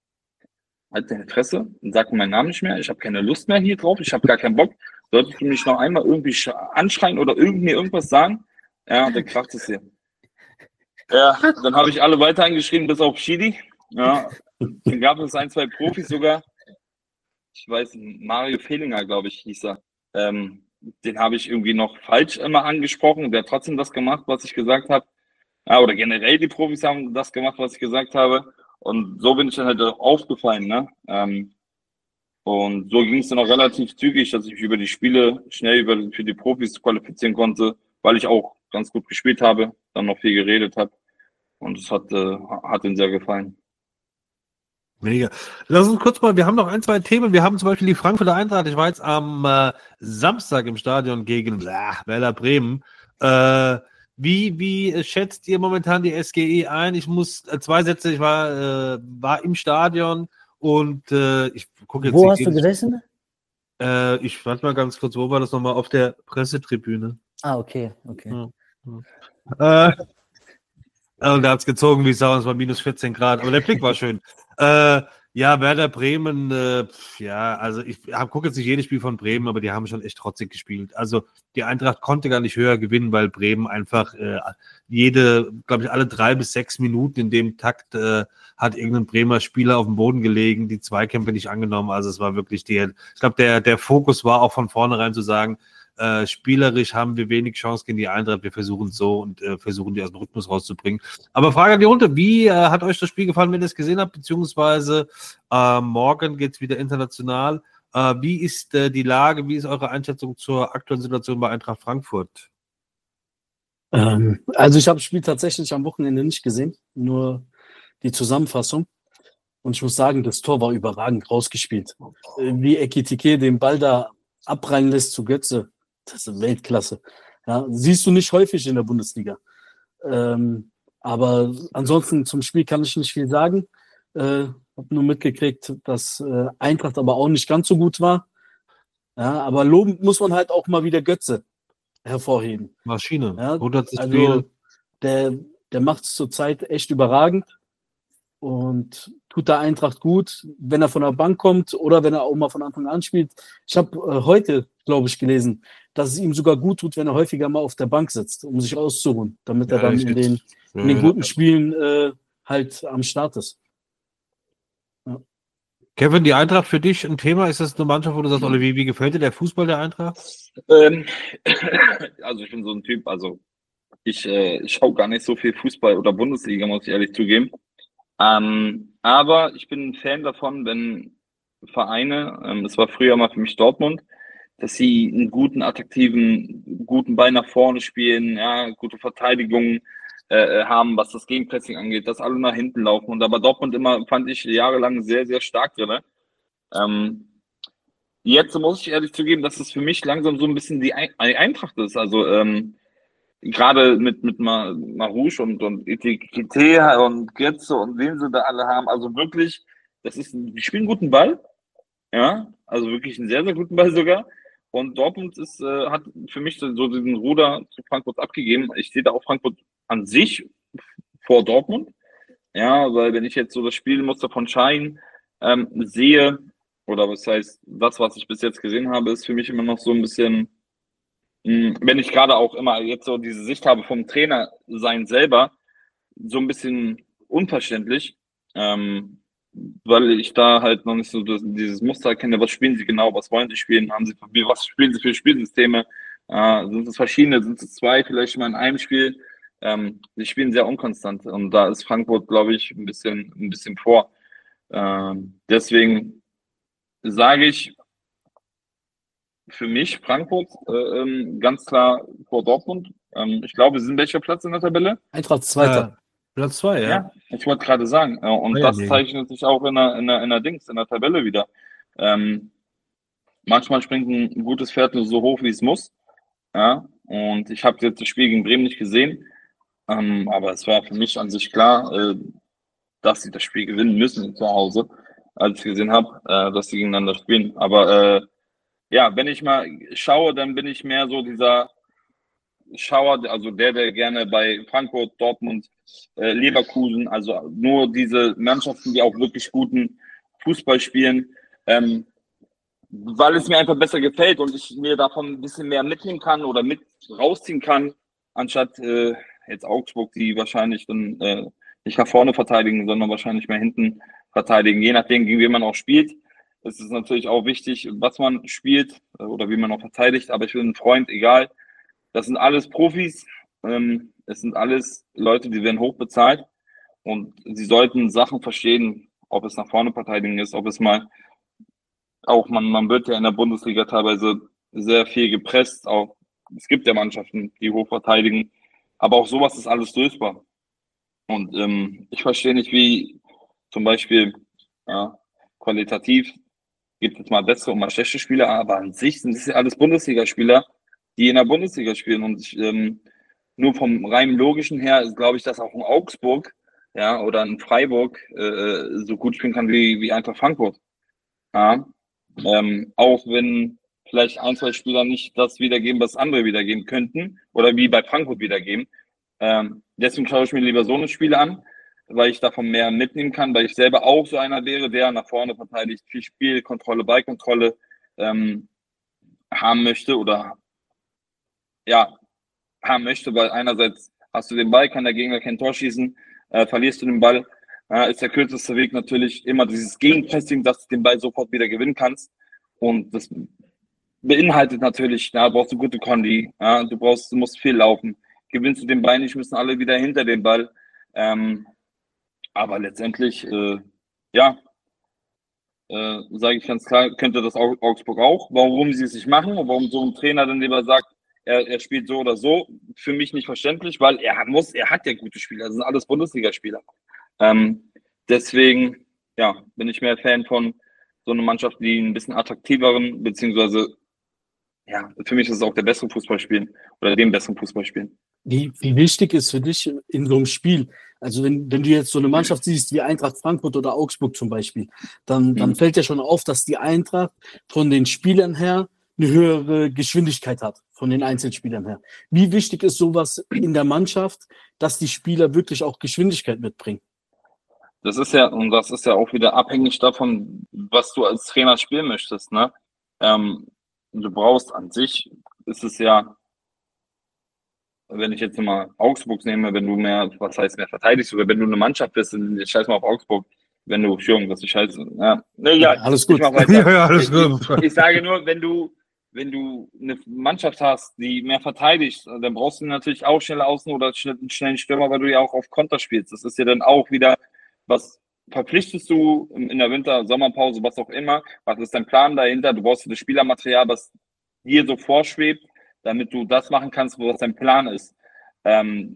halt deine Fresse und sag mir meinen Namen nicht mehr, ich habe keine Lust mehr hier drauf, ich habe gar keinen Bock. Solltest du mich noch einmal irgendwie anschreien oder irgendwie mir irgendwas sagen, ja, und dann kracht es hier. Ja, dann habe ich alle weiter angeschrieben, bis auf Chili. Ja, dann gab es ein, zwei Profis sogar. Ich weiß, Mario Fehlinger, glaube ich, hieß er. Ähm, den habe ich irgendwie noch falsch immer angesprochen. Der hat trotzdem das gemacht, was ich gesagt habe. Ja, oder generell die Profis haben das gemacht, was ich gesagt habe. Und so bin ich dann halt aufgefallen. Ne? Ähm, und so ging es dann auch relativ zügig, dass ich mich über die Spiele schnell über, für die Profis qualifizieren konnte, weil ich auch ganz gut gespielt habe, dann noch viel geredet habe. Und es hat, äh, hat ihnen sehr gefallen. Mega. Lass uns kurz mal, wir haben noch ein, zwei Themen. Wir haben zum Beispiel die Frankfurter Eintracht. Ich war jetzt am äh, Samstag im Stadion gegen bläh, Werder Bremen. Äh, wie, wie schätzt ihr momentan die S G E ein? Ich muss, äh, zwei Sätze, ich war, äh, war im Stadion und äh, ich gucke jetzt. Wo hast du gesessen? Äh, ich warte mal ganz kurz, wo war das nochmal? Auf der Pressetribüne. Ah, okay, okay. Ja, ja. Äh, Und da hat es gezogen wie Sau, es war minus vierzehn Grad, aber der Blick war schön. Äh, ja, Werder Bremen, äh, ja, also ich gucke jetzt nicht jedes Spiel von Bremen, aber die haben schon echt trotzig gespielt. Also die Eintracht konnte gar nicht höher gewinnen, weil Bremen einfach äh, jede, glaube ich, alle drei bis sechs Minuten in dem Takt äh, hat irgendein Bremer Spieler auf dem Boden gelegen, die Zweikämpfe nicht angenommen. Also es war wirklich der, ich glaube, der, der Fokus war auch von vornherein zu sagen, Äh, spielerisch haben wir wenig Chance gegen die Eintracht, wir versuchen es so und äh, versuchen die aus dem Rhythmus rauszubringen. Aber Frage an die Runde, wie äh, hat euch das Spiel gefallen, wenn ihr es gesehen habt, beziehungsweise äh, morgen geht es wieder international. Äh, wie ist äh, die Lage, wie ist eure Einschätzung zur aktuellen Situation bei Eintracht Frankfurt? Ähm, also ich habe das Spiel tatsächlich am Wochenende nicht gesehen, nur die Zusammenfassung. Und ich muss sagen, das Tor war überragend rausgespielt. Wie Ekitike den Ball da abreihen lässt zu Götze, das ist Weltklasse. Ja, siehst du nicht häufig in der Bundesliga. Ähm, aber ansonsten zum Spiel kann ich nicht viel sagen. Äh, habe nur mitgekriegt, dass äh, Eintracht aber auch nicht ganz so gut war. Ja, aber loben muss man halt auch mal wieder Götze hervorheben. Maschine. Ja, hundertzig also Spiele. der, der macht es zurzeit echt überragend und tut der Eintracht gut, wenn er von der Bank kommt oder wenn er auch mal von Anfang an spielt. Ich habe äh, heute, glaube ich, gelesen, dass es ihm sogar gut tut, wenn er häufiger mal auf der Bank sitzt, um sich auszuruhen, damit Ja, er dann ich in jetzt- den, in den guten Spielen äh, halt am Start ist. Kevin, die Eintracht für dich ein Thema? Ist das eine Mannschaft, wo du sagst, Olli, wie, wie gefällt dir der Fußball der Eintracht? Ähm, also ich bin so ein Typ, also ich, äh, ich schaue gar nicht so viel Fußball oder Bundesliga, muss ich ehrlich zugeben. Ähm, aber ich bin ein Fan davon, wenn Vereine, ähm, das war früher mal für mich Dortmund, dass sie einen guten, attraktiven, guten Ball nach vorne spielen, ja, gute Verteidigung, äh, haben, was das Gegenpressing angeht, dass alle nach hinten laufen. Und aber Dortmund immer, fand ich, jahrelang sehr, sehr stark drin. Ähm, jetzt muss ich ehrlich zugeben, dass es für mich langsam so ein bisschen die, Ein die Eintracht ist. Also ähm, gerade mit, mit Ma Marouche und, und Etikette und Götze und wen sie da alle haben. Also wirklich, das ist, die spielen einen guten Ball. Ja, also wirklich einen sehr, sehr guten Ball sogar. Und Dortmund ist, äh, hat für mich so diesen Ruder zu Frankfurt abgegeben. Ich sehe da auch Frankfurt an sich vor Dortmund. Ja, weil wenn ich jetzt so das Spielmuster von Schein ähm, sehe, oder was heißt, das, was ich bis jetzt gesehen habe, ist für mich immer noch so ein bisschen, mh, wenn ich gerade auch immer jetzt so diese Sicht habe vom Trainer sein selber, so ein bisschen unverständlich, ähm, weil ich da halt noch nicht so das, dieses Muster kenne, was spielen sie genau, was wollen sie spielen, haben sie, was spielen sie für Spielsysteme, äh, sind es verschiedene, sind es zwei vielleicht mal in einem Spiel, ähm, sie spielen sehr unkonstant und da ist Frankfurt, glaube ich, ein bisschen, ein bisschen vor. Ähm, deswegen sage ich für mich Frankfurt äh, ähm, ganz klar vor Dortmund. Ähm, ich glaube, sie sind welcher Platz in der Tabelle? Eintracht Zweiter. Äh, Platz zwei, ja. Ja, ich wollte gerade sagen. äh, Und Ja, das nee. zeichnet sich auch in der, in der, in der Dings, in der Tabelle wieder. Ähm, manchmal springt ein gutes Pferd nur so hoch, wie es muss. Ja, und ich habe jetzt das Spiel gegen Bremen nicht gesehen. Ähm, aber es war für mich an sich klar, äh, dass sie das Spiel gewinnen müssen zu Hause, als ich gesehen habe, äh, dass sie gegeneinander spielen. Aber äh, ja, wenn ich mal schaue, dann bin ich mehr so dieser Schauer, also der, der gerne bei Frankfurt, Dortmund, äh, Leverkusen, also nur diese Mannschaften, die auch wirklich guten Fußball spielen, ähm, weil es mir einfach besser gefällt und ich mir davon ein bisschen mehr mitnehmen kann oder mit rausziehen kann, anstatt äh, jetzt Augsburg, die wahrscheinlich dann äh, nicht nach vorne verteidigen, sondern wahrscheinlich mehr hinten verteidigen, je nachdem, gegen wen man auch spielt. Es ist natürlich auch wichtig, was man spielt äh, oder wie man auch verteidigt, aber ich bin ein Freund, egal. Das sind alles Profis, ähm, es sind alles Leute, die werden hoch bezahlt und sie sollten Sachen verstehen, ob es nach vorne verteidigen ist, ob es mal auch, man, man wird ja in der Bundesliga teilweise sehr viel gepresst, auch es gibt ja Mannschaften, die hoch verteidigen, aber auch sowas ist alles lösbar. Und ähm, ich verstehe nicht, wie zum Beispiel ja, qualitativ gibt es mal bessere und mal schlechte Spieler, aber an sich sind es ja alles Bundesligaspieler, die in der Bundesliga spielen. Und ich, ähm, nur vom rein logischen her ist, glaube ich, dass auch ein Augsburg ja, oder ein Freiburg äh, so gut spielen kann wie, wie Eintracht Frankfurt. Ja, ähm, auch wenn vielleicht ein, zwei Spieler nicht das wiedergeben, was andere wiedergeben könnten oder wie bei Frankfurt wiedergeben. Ähm, deswegen schaue ich mir lieber so eine Spiele an, weil ich davon mehr mitnehmen kann, weil ich selber auch so einer wäre, der nach vorne verteidigt, viel Spielkontrolle, Ballkontrolle ähm, haben möchte oder ja, haben möchte, weil einerseits hast du den Ball, kann der Gegner kein Tor schießen, äh, verlierst du den Ball, äh, ist der kürzeste Weg natürlich immer dieses Gegenpressing, dass du den Ball sofort wieder gewinnen kannst und das beinhaltet natürlich, da brauchst du gute Kondi, ja, du brauchst, du musst viel laufen, gewinnst du den Ball nicht, müssen alle wieder hinter den Ball, ähm, aber letztendlich, äh, ja, äh, sage ich ganz klar, könnte das Au- Augsburg auch. Warum sie es nicht machen und warum so ein Trainer dann lieber sagt, er, er spielt so oder so, für mich nicht verständlich, weil er hat- muss, er hat ja gute Spieler, das sind alles Bundesligaspieler. Ähm, deswegen, ja, bin ich mehr Fan von so einer Mannschaft, die ein bisschen attraktiveren, beziehungsweise, ja, für mich ist es auch der bessere Fußball spielen oder den besseren Fußball spielen. Wie, wie wichtig ist für dich in so einem Spiel, also wenn, wenn du jetzt so eine Mannschaft siehst wie Eintracht Frankfurt oder Augsburg zum Beispiel, dann, dann Mhm. fällt ja schon auf, dass die Eintracht von den Spielern her eine höhere Geschwindigkeit hat, von den Einzelspielern her. Wie wichtig ist sowas in der Mannschaft, dass die Spieler wirklich auch Geschwindigkeit mitbringen? Das ist ja, und das ist ja auch wieder abhängig davon, was du als Trainer spielen möchtest, ne? Ähm, du brauchst an sich, ist es ja, wenn ich jetzt mal Augsburg nehme, wenn du mehr, was heißt mehr verteidigst, oder wenn du eine Mannschaft bist, ich scheiß mal auf Augsburg, wenn du, Entschuldigung, dass ich scheiße, ja, na egal, Ja, alles ich gut. mach weiter. Ja, ja, alles ich, gut. Ich, ich sage nur, wenn du, wenn du eine Mannschaft hast, die mehr verteidigt, dann brauchst du natürlich auch schnelle Außen oder schnell- einen schnellen Stürmer, weil du ja auch auf Konter spielst. Das ist ja dann auch wieder, was verpflichtest du in der Winter-, Sommerpause, was auch immer? Was ist dein Plan dahinter? Du brauchst das Spielermaterial, was dir so vorschwebt, damit du das machen kannst, was dein Plan ist. Ähm,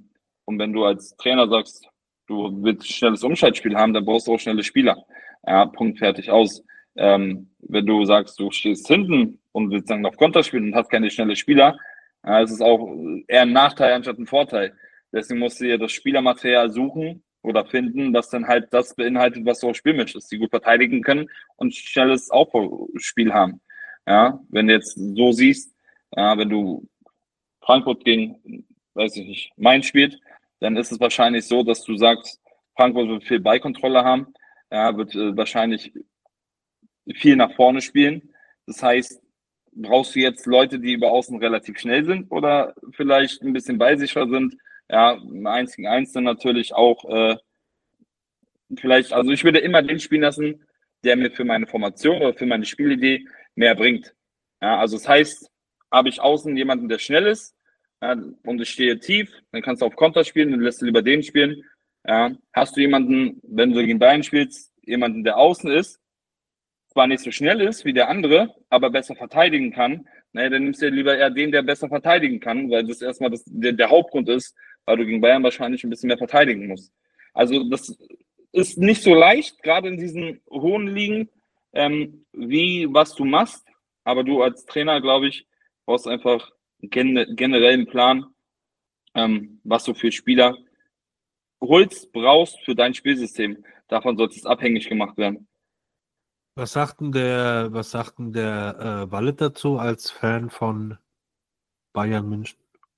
Und wenn du als Trainer sagst, du willst schnelles Umschaltspiel haben, dann brauchst du auch schnelle Spieler. Ja, Punkt, fertig, aus. Ähm, wenn du sagst, du stehst hinten und willst dann auf Konter spielen und hast keine schnellen Spieler, ja, ist es auch eher ein Nachteil anstatt ein Vorteil. Deswegen musst du dir das Spielermaterial suchen oder finden, was dann halt das beinhaltet, was du auch spielen möchtest, die gut verteidigen können und schnelles Aufbauspiel haben. Ja, wenn du jetzt so siehst, ja, wenn du Frankfurt gegen, weiß ich nicht, Mainz spielt, dann ist es wahrscheinlich so, dass du sagst, Frankfurt wird viel Ballkontrolle haben, ja, wird äh, wahrscheinlich viel nach vorne spielen. Das heißt, brauchst du jetzt Leute, die über außen relativ schnell sind oder vielleicht ein bisschen ballsicherer sind? Ja, eins gegen eins dann natürlich auch äh, vielleicht, also ich würde immer den spielen lassen, der mir für meine Formation oder für meine Spielidee mehr bringt. Ja, also das heißt, habe ich außen jemanden, der schnell ist, ja, und ich stehe tief, dann kannst du auf Konter spielen, dann lässt du lieber den spielen. Ja, hast du jemanden, wenn du gegen Bayern spielst, jemanden, der außen ist, zwar nicht so schnell ist wie der andere, aber besser verteidigen kann, naja, dann nimmst du lieber eher den, der besser verteidigen kann, weil das erstmal das, der, der Hauptgrund ist, weil du gegen Bayern wahrscheinlich ein bisschen mehr verteidigen musst. Also das ist nicht so leicht, gerade in diesen hohen Ligen, ähm, wie was du machst, aber du als Trainer, glaube ich, brauchst einfach gen- generellen Plan, ähm, was du für Spieler holst, brauchst für dein Spielsystem. Davon sollte es abhängig gemacht werden. Was sagt denn der, was sagt denn der äh, Wallet dazu als Fan von Bayern München?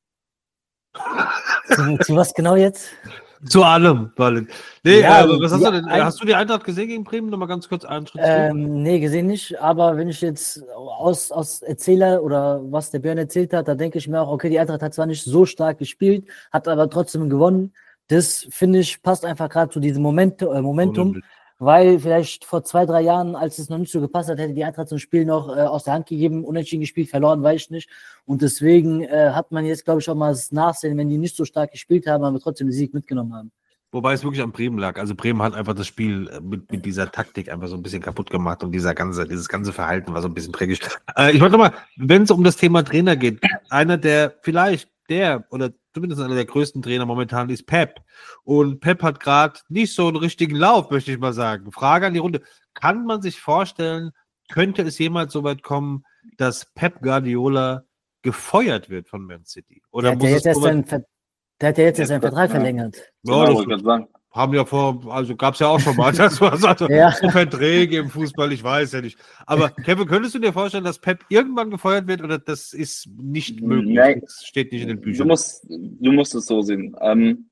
Zu, zu was genau jetzt? Zu allem, Wallet. Nee, Ja, äh, was hast ja, du denn? ein- Hast du die Eintracht gesehen gegen Bremen? Nochmal ganz kurz einen Schritt zurück. Ähm, nee, gesehen nicht, aber wenn ich jetzt aus, aus Erzähler oder was der Björn erzählt hat, da denke ich mir auch, okay, die Eintracht hat zwar nicht so stark gespielt, hat aber trotzdem gewonnen. Das, finde ich, passt einfach gerade zu diesem Moment, äh, Momentum, Olympisch. weil vielleicht vor zwei, drei Jahren, als es noch nicht so gepasst hat, hätte die Eintracht so ein Spiel noch äh, aus der Hand gegeben, unentschieden gespielt, verloren, weiß ich nicht. Und deswegen äh, hat man jetzt, glaube ich, auch mal das Nachsehen, wenn die nicht so stark gespielt haben, aber trotzdem den Sieg mitgenommen haben. Wobei es wirklich an Bremen lag. Also Bremen hat einfach das Spiel äh, mit, mit dieser Taktik einfach so ein bisschen kaputt gemacht und dieser ganze, dieses ganze Verhalten war so ein bisschen dreckig. Äh, ich wollte mal, wenn es um das Thema Trainer geht, einer der vielleicht der oder zumindest einer der größten Trainer momentan ist Pep. Und Pep hat gerade nicht so einen richtigen Lauf, möchte ich mal sagen. Frage an die Runde. Kann man sich vorstellen, könnte es jemals so weit kommen, dass Pep Guardiola gefeuert wird von Man City? Oder Der hat muss ja es jetzt erst so weit- seinen, Ver- der hat ja jetzt erst seinen Ja, Vertrag ja. verlängert. Ja, Genau, das wollte ich gerade sagen. haben ja vor, also gab es ja auch schon mal, das war so, Ja. so Verträge im Fußball, ich weiß ja nicht. Aber Kevin, könntest du dir vorstellen, dass Pep irgendwann gefeuert wird oder das ist nicht möglich? Nein. Das steht nicht in den Du Büchern. musst, du musst es so sehen. Ähm,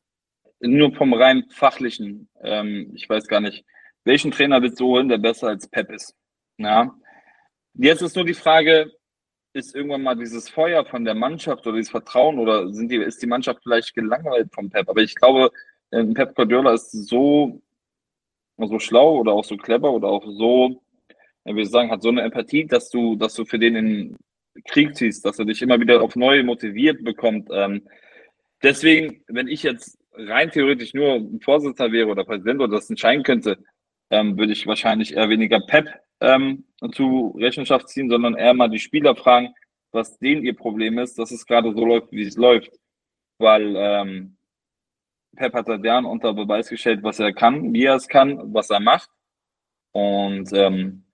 nur vom rein fachlichen, ähm, ich weiß gar nicht, welchen Trainer willst du holen, der besser als Pep ist? Ja. Jetzt ist nur die Frage, ist irgendwann mal dieses Feuer von der Mannschaft oder dieses Vertrauen oder sind die, ist die Mannschaft vielleicht gelangweilt vom Pep? Aber ich glaube, äh, Pep Guardiola ist so, so schlau oder auch so clever oder auch so, ja, wie wir sagen, hat so eine Empathie, dass du, dass du für den in den Krieg ziehst, dass er dich immer wieder auf neue motiviert bekommt. Ähm, deswegen, wenn ich jetzt rein theoretisch nur ein Vorsitzender wäre oder Präsident oder das entscheiden könnte, ähm, würde ich wahrscheinlich eher weniger Pep ähm, zu Rechenschaft ziehen, sondern eher mal die Spieler fragen, was denen ihr Problem ist, dass es gerade so läuft, wie es läuft. Weil ähm, Pep hat seit Jahren unter Beweis gestellt, was er kann, wie er es kann, was er macht. Und ähm,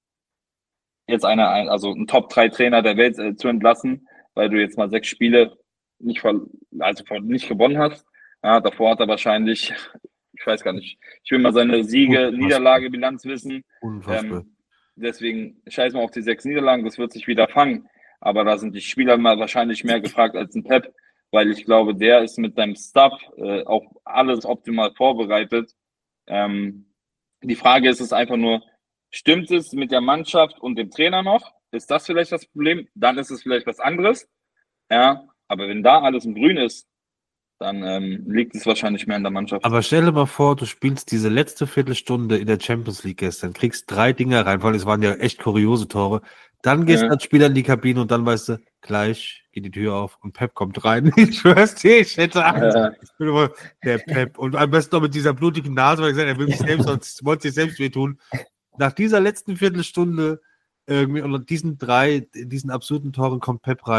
jetzt einer, also ein Top drei Trainer der Welt äh, zu entlassen, weil du jetzt mal sechs Spiele nicht, ver also nicht gewonnen hast. Ja, davor hat er wahrscheinlich, ich weiß gar nicht, ich will mal seine Siege, Unfassbar. Niederlage-Bilanz wissen. Unfassbar. Ähm, deswegen scheiß mal auf die sechs Niederlagen, das wird sich wieder fangen. Aber da sind die Spieler mal wahrscheinlich mehr gefragt als ein Pep, weil ich glaube, der ist mit seinem Staff äh, auf alles optimal vorbereitet. Ähm, die Frage ist es einfach nur, stimmt es mit der Mannschaft und dem Trainer noch? Ist das vielleicht das Problem? Dann ist es vielleicht was anderes. Ja, aber wenn da alles im Grün ist, dann ähm, liegt es wahrscheinlich mehr in der Mannschaft. Aber stell dir mal vor, du spielst diese letzte Viertelstunde in der Champions League gestern, kriegst drei Dinger rein, weil es waren ja echt kuriose Tore. Dann gehst du Ja. als Spieler in die Kabine und dann weißt du, gleich geht die Tür auf und Pep kommt rein. Ich schwör's dir, ich hätte Angst. Äh, Ich bin immer, der Pep. Und am besten noch mit dieser blutigen Nase, weil er gesagt hat, er will sich selbst, sonst wollte sich selbst wehtun. Nach dieser letzten Viertelstunde irgendwie und diesen drei, diesen absurden Toren kommt Pep rein.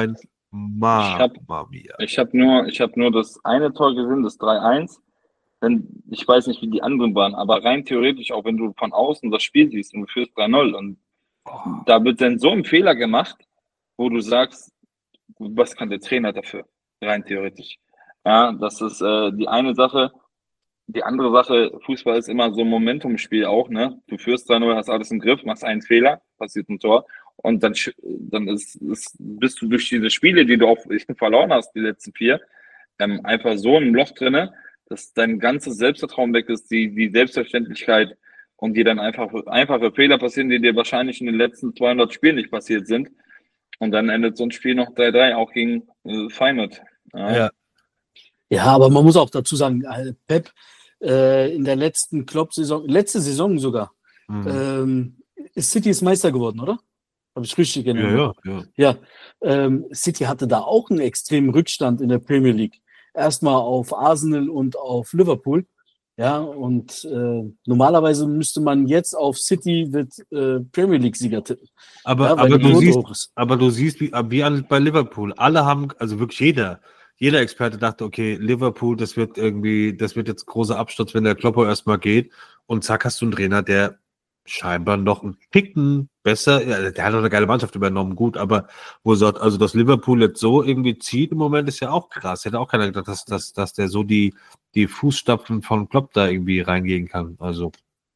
Ich habe Mamma mia. ich hab nur, ich hab nur das eine Tor gesehen, das drei eins. Denn ich weiß nicht, wie die anderen waren, aber rein theoretisch, auch wenn du von außen das Spiel siehst und du führst drei null und da wird dann so ein Fehler gemacht, wo du sagst, was kann der Trainer dafür? Rein theoretisch. Ja, das ist äh, die eine Sache. Die andere Sache, Fußball ist immer so ein Momentumspiel auch, ne? Du führst drei null, hast alles im Griff, machst einen Fehler, passiert ein Tor und dann, sch- dann ist, ist, bist du durch diese Spiele, die du auch verloren hast, die letzten vier, ähm, einfach so in einem Loch drinne, dass dein ganzes Selbstvertrauen weg ist, die, die Selbstverständlichkeit und dir dann einfach einfache Fehler passieren, die dir wahrscheinlich in den letzten zweihundert Spielen nicht passiert sind. Und dann endet so ein Spiel noch drei drei, auch gegen äh, Feyenoord. Ja. Ja. Ja, aber man muss auch dazu sagen, äh, Pep äh, in der letzten Klopp-Saison, letzte Saison sogar, Mhm. ähm, ist City ist Meister geworden, oder? Habe ich richtig Ja, erinnert? ja, ja. Ja, ähm, City hatte da auch einen extremen Rückstand in der Premier League. Erstmal auf Arsenal und auf Liverpool. Ja, und äh, normalerweise müsste man jetzt auf City wird äh, Premier League-Sieger tippen. Aber, Ja, weil aber, die du Quote siehst, hoch ist. aber du siehst, wie, wie an- bei Liverpool. Alle haben, also wirklich jeder, jeder Experte dachte, okay, Liverpool, das wird irgendwie, das wird jetzt ein großer Absturz, wenn der Kloppo erstmal geht. Und zack, hast du einen Trainer, der scheinbar noch einen Ticken besser, ja, der hat noch eine geile Mannschaft übernommen, gut, aber wo sagt, also dass Liverpool jetzt so irgendwie zieht im Moment, ist ja auch krass. Hätte auch keiner gedacht, dass, dass, dass der so die, die Fußstapfen von Klopp da irgendwie reingehen kann. Also,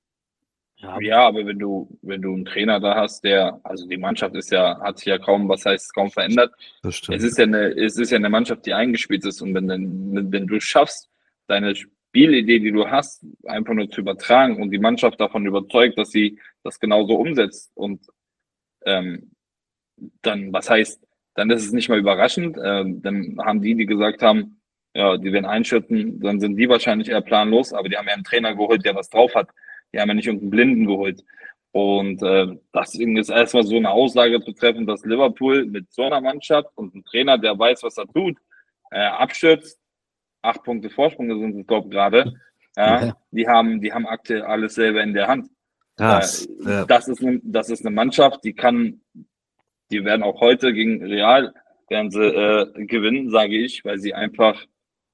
Ja, Ja, aber wenn du, wenn du einen Trainer da hast, der, also die Mannschaft ist ja, hat sich ja kaum, was heißt kaum verändert. das Es stimmt. ist ja eine, es ist ja eine Mannschaft, die eingespielt ist. Und wenn, dann- wenn du schaffst, deine Spielidee, die du hast, einfach nur zu übertragen und die Mannschaft davon überzeugt, dass sie das genauso umsetzt und ähm, dann, was heißt, dann ist es nicht mal überraschend. Ähm, dann haben die, die gesagt haben, ja, die werden einschätzen, dann sind die wahrscheinlich eher planlos, aber die haben ja einen Trainer geholt, der was drauf hat. Die haben ja nicht irgendeinen Blinden geholt. Und äh, deswegen ist erstmal so eine Aussage zu treffen, dass Liverpool mit so einer Mannschaft und einem Trainer, der weiß, was er tut, äh, abstürzt. Acht Punkte Vorsprung sind es, glaube ich, gerade. Ja, Ja. die haben, die haben aktuell alles selber in der Hand. Krass. Äh, Ja. das ist eine, das ist eine Mannschaft, die kann, die werden auch heute gegen Real werden sie äh, gewinnen, sage ich, weil sie einfach,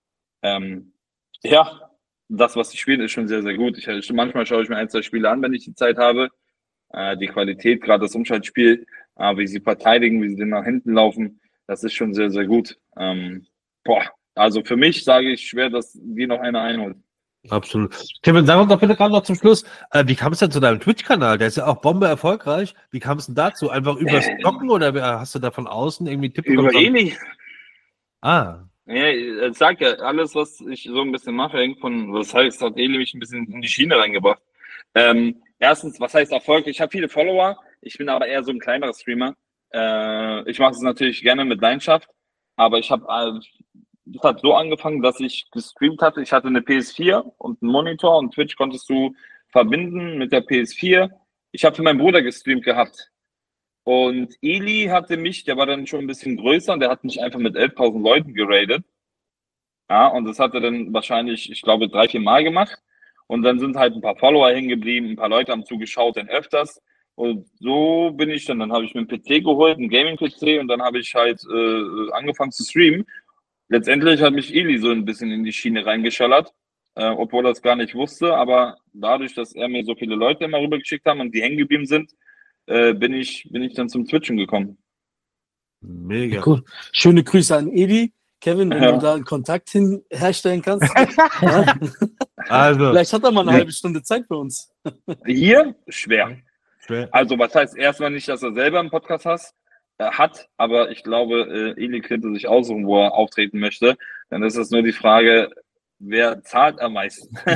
ähm, ja, das, was sie spielen, ist schon sehr, sehr gut. Ich, manchmal schaue ich mir ein, zwei Spiele an, wenn ich die Zeit habe. Äh, die Qualität, gerade das Umschaltspiel, äh, wie sie verteidigen, wie sie nach hinten laufen, das ist schon sehr, sehr gut. Ähm, boah, also für mich sage ich schwer, dass die noch einer einholt. Absolut. Kevin, sag uns doch bitte gerade noch zum Schluss, äh, wie kam es denn zu deinem Twitch-Kanal? Der ist ja auch Bombe erfolgreich. Wie kam es denn dazu? Einfach übers Zocken oder äh, hast du da von außen irgendwie Tipp Über bekommen? Eli. Ah, Ja, ich sag ja, alles, was ich so ein bisschen mache, hängt von, was heißt, hat Eli mich ein bisschen in die Schiene reingebracht. Ähm, erstens, was heißt Erfolg? Ich habe viele Follower, ich bin aber eher so ein kleinerer Streamer. Äh, ich mache es natürlich gerne mit Leidenschaft, aber ich habe, äh, es hat so angefangen, dass ich gestreamt hatte. Ich hatte eine P S vier und einen Monitor und Twitch konntest du verbinden mit der P S vier. Ich habe für meinen Bruder gestreamt gehabt. Und Eli hatte mich, der war dann schon ein bisschen größer, der hat mich einfach mit elftausend Leuten geradet. Ja, und das hat er dann wahrscheinlich, ich glaube, drei, vier Mal gemacht. Und dann sind halt ein paar Follower hängen geblieben, ein paar Leute haben zugeschaut, dann öfters. Und so bin ich dann, dann habe ich mir einen P C geholt, einen Gaming-P C, und dann habe ich halt äh, angefangen zu streamen. Letztendlich hat mich Eli so ein bisschen in die Schiene reingeschallert, äh, obwohl er es gar nicht wusste. Aber dadurch, dass er mir so viele Leute immer rübergeschickt haben und die hängen geblieben sind, äh, bin ich, bin ich dann zum Twitchen gekommen. mega. Cool. Schöne Grüße an Edi. Kevin, wenn Ja. du da einen Kontakt hin herstellen kannst. Ja. Also, Vielleicht hat er mal eine Ja. halbe Stunde Zeit für uns. Hier schwer. schwer. Also was heißt erstmal nicht, dass er selber einen Podcast has, äh, hat, aber ich glaube, äh, Eli könnte sich aussuchen, wo er auftreten möchte. Dann ist es nur die Frage, wer zahlt am meisten? oh,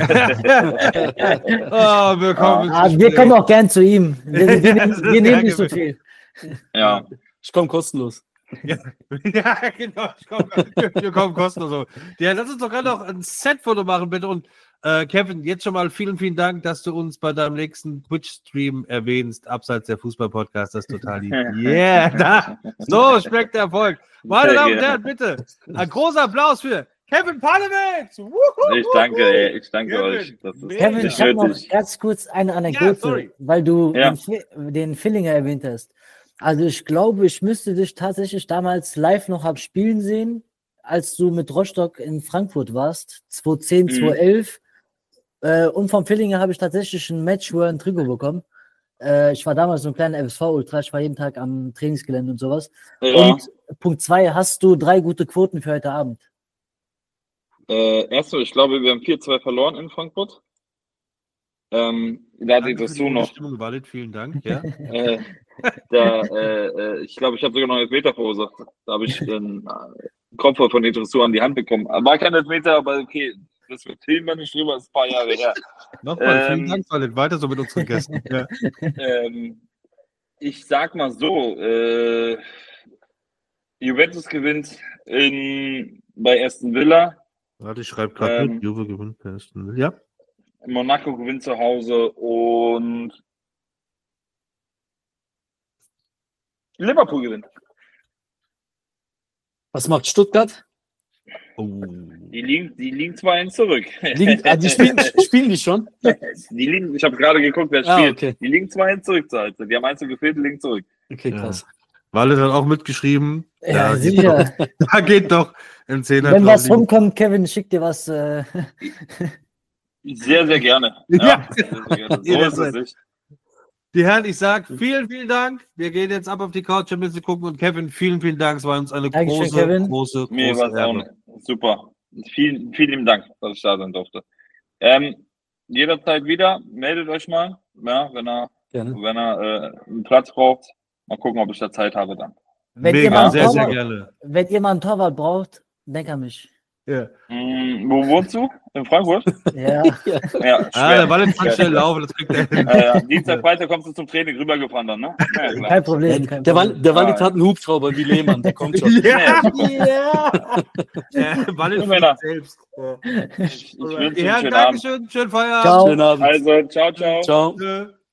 wir kommen Ah, ins wir Gespräch. kommen auch gern zu ihm. Wir, wir, wir, Das ist wir nehmen nicht so danke. viel. Ja, Ich komme kostenlos. Ja, ja, genau. Ich komm, wir kommen kostenlos. So. Ja, lass uns doch gerade noch ein Set-Foto machen, bitte. Und äh, Kevin, jetzt schon mal vielen, vielen Dank, dass du uns bei deinem nächsten Twitch-Stream erwähnst, abseits der Fußball-Podcast. Das ist total lieb. Yeah, da. So schmeckt der Erfolg. Meine Sehr Damen und gerne. Herren, bitte. Ein großer Applaus für Kevin Palewitz. ich danke, ey, ich danke Kevin, euch. Das ist mega. Kevin, ich nicht habe noch nötig. ganz kurz eine Ja, Anekdote, sorry. weil du Ja. den, Fi- den Fillinger erwähnt hast. Also ich glaube, ich müsste dich tatsächlich damals live noch hab spielen sehen, als du mit Rostock in Frankfurt warst, zwanzig zehn, Mhm. zwanzig elf. Äh, und vom Fillinger habe ich tatsächlich ein Match, wo er ein Trikot bekommen. Äh, ich war damals so ein kleiner F S V-Ultra, ich war jeden Tag am Trainingsgelände und sowas. Ja. Und Punkt zwei, hast du drei gute Quoten für heute Abend? Äh, erstmal, ich glaube, wir haben vier zwei verloren in Frankfurt. Ähm, da hat die Danke für die Dressur gute noch. Stimmung, Walid, vielen Dank. Ja. Äh, da, äh, äh, ich glaube, ich habe sogar noch Elfmeter verursacht. Da habe ich den äh, Kopf von der Dressur an die Hand bekommen. War kein Elfmeter, aber okay, das wird Filmen nicht drüber, ist ein paar Jahre her. Nochmal, vielen Ähm, Dank, Walid. Weiter so mit unseren Gästen. Ja. Ähm, ich sag mal so, äh, Juventus gewinnt in, bei Aston Villa, Warte, ich schreibe gerade Ähm, mit. Juve gewinnt per ersten. Ja. Monaco gewinnt zu Hause und Liverpool gewinnt. Was macht Stuttgart? Oh. Die liegen, die liegen zwei eins zurück. Liegen, ah, die spielen, spielen die schon? Die liegen, ich habe gerade geguckt, wer Ah, spielt. okay. Die liegen zwei eins zurück zur Halbzeit. Die haben eins gefehlt, die liegen zurück. Okay, Ja. krass. Walid hat auch mitgeschrieben. Ja, da, geht sicher. doch, da geht doch im Zehner Wenn drauf was liegen. rumkommt, Kevin, schick dir was. Äh, Sehr, sehr gerne. Ja. sehr, sehr gerne. So ist Jederzeit. es nicht. Die Herren, ich sag vielen, vielen Dank. Wir gehen jetzt ab auf die Couch, ein bisschen gucken. Und Kevin, vielen, vielen Dank. Es war uns eine Dankeschön, große, Kevin. große, Mir große war es auch Ehre. ne- super. Vielen, vielen Dank, dass ich da sein durfte. Ähm, jederzeit wieder, meldet euch mal, ja, wenn er, Gerne. wenn er äh, einen Platz braucht. Mal gucken, ob ich da Zeit habe dann. wenn, ihr Mega, mal einen sehr, sehr Torwart, gerne. wenn ihr mal einen Torwart braucht, denk an mich. Ja. Mm, wo wohnst du? In Frankfurt? Ja, Ja, Ah, der Walid kann schwer. schnell laufen, das kriegt er hin. Äh, ja. Dienstag, Freitag kommst du zum Training rübergefahren dann, ne? Ja, klar. kein Problem. Der, Kein der, Wal- Problem. der Walid Ah, hat einen Hubschrauber wie Lehmann, der kommt schon. Ja, Ja. ja. Walid Ja, Männer. fliegt selbst. Ja. Ich, ich wünsche Ja, einen schönen Abend. Dankeschön, schönen Feierabend. Ciao. Schönen Abend. Also, ciao, ciao. Ciao. Tschö.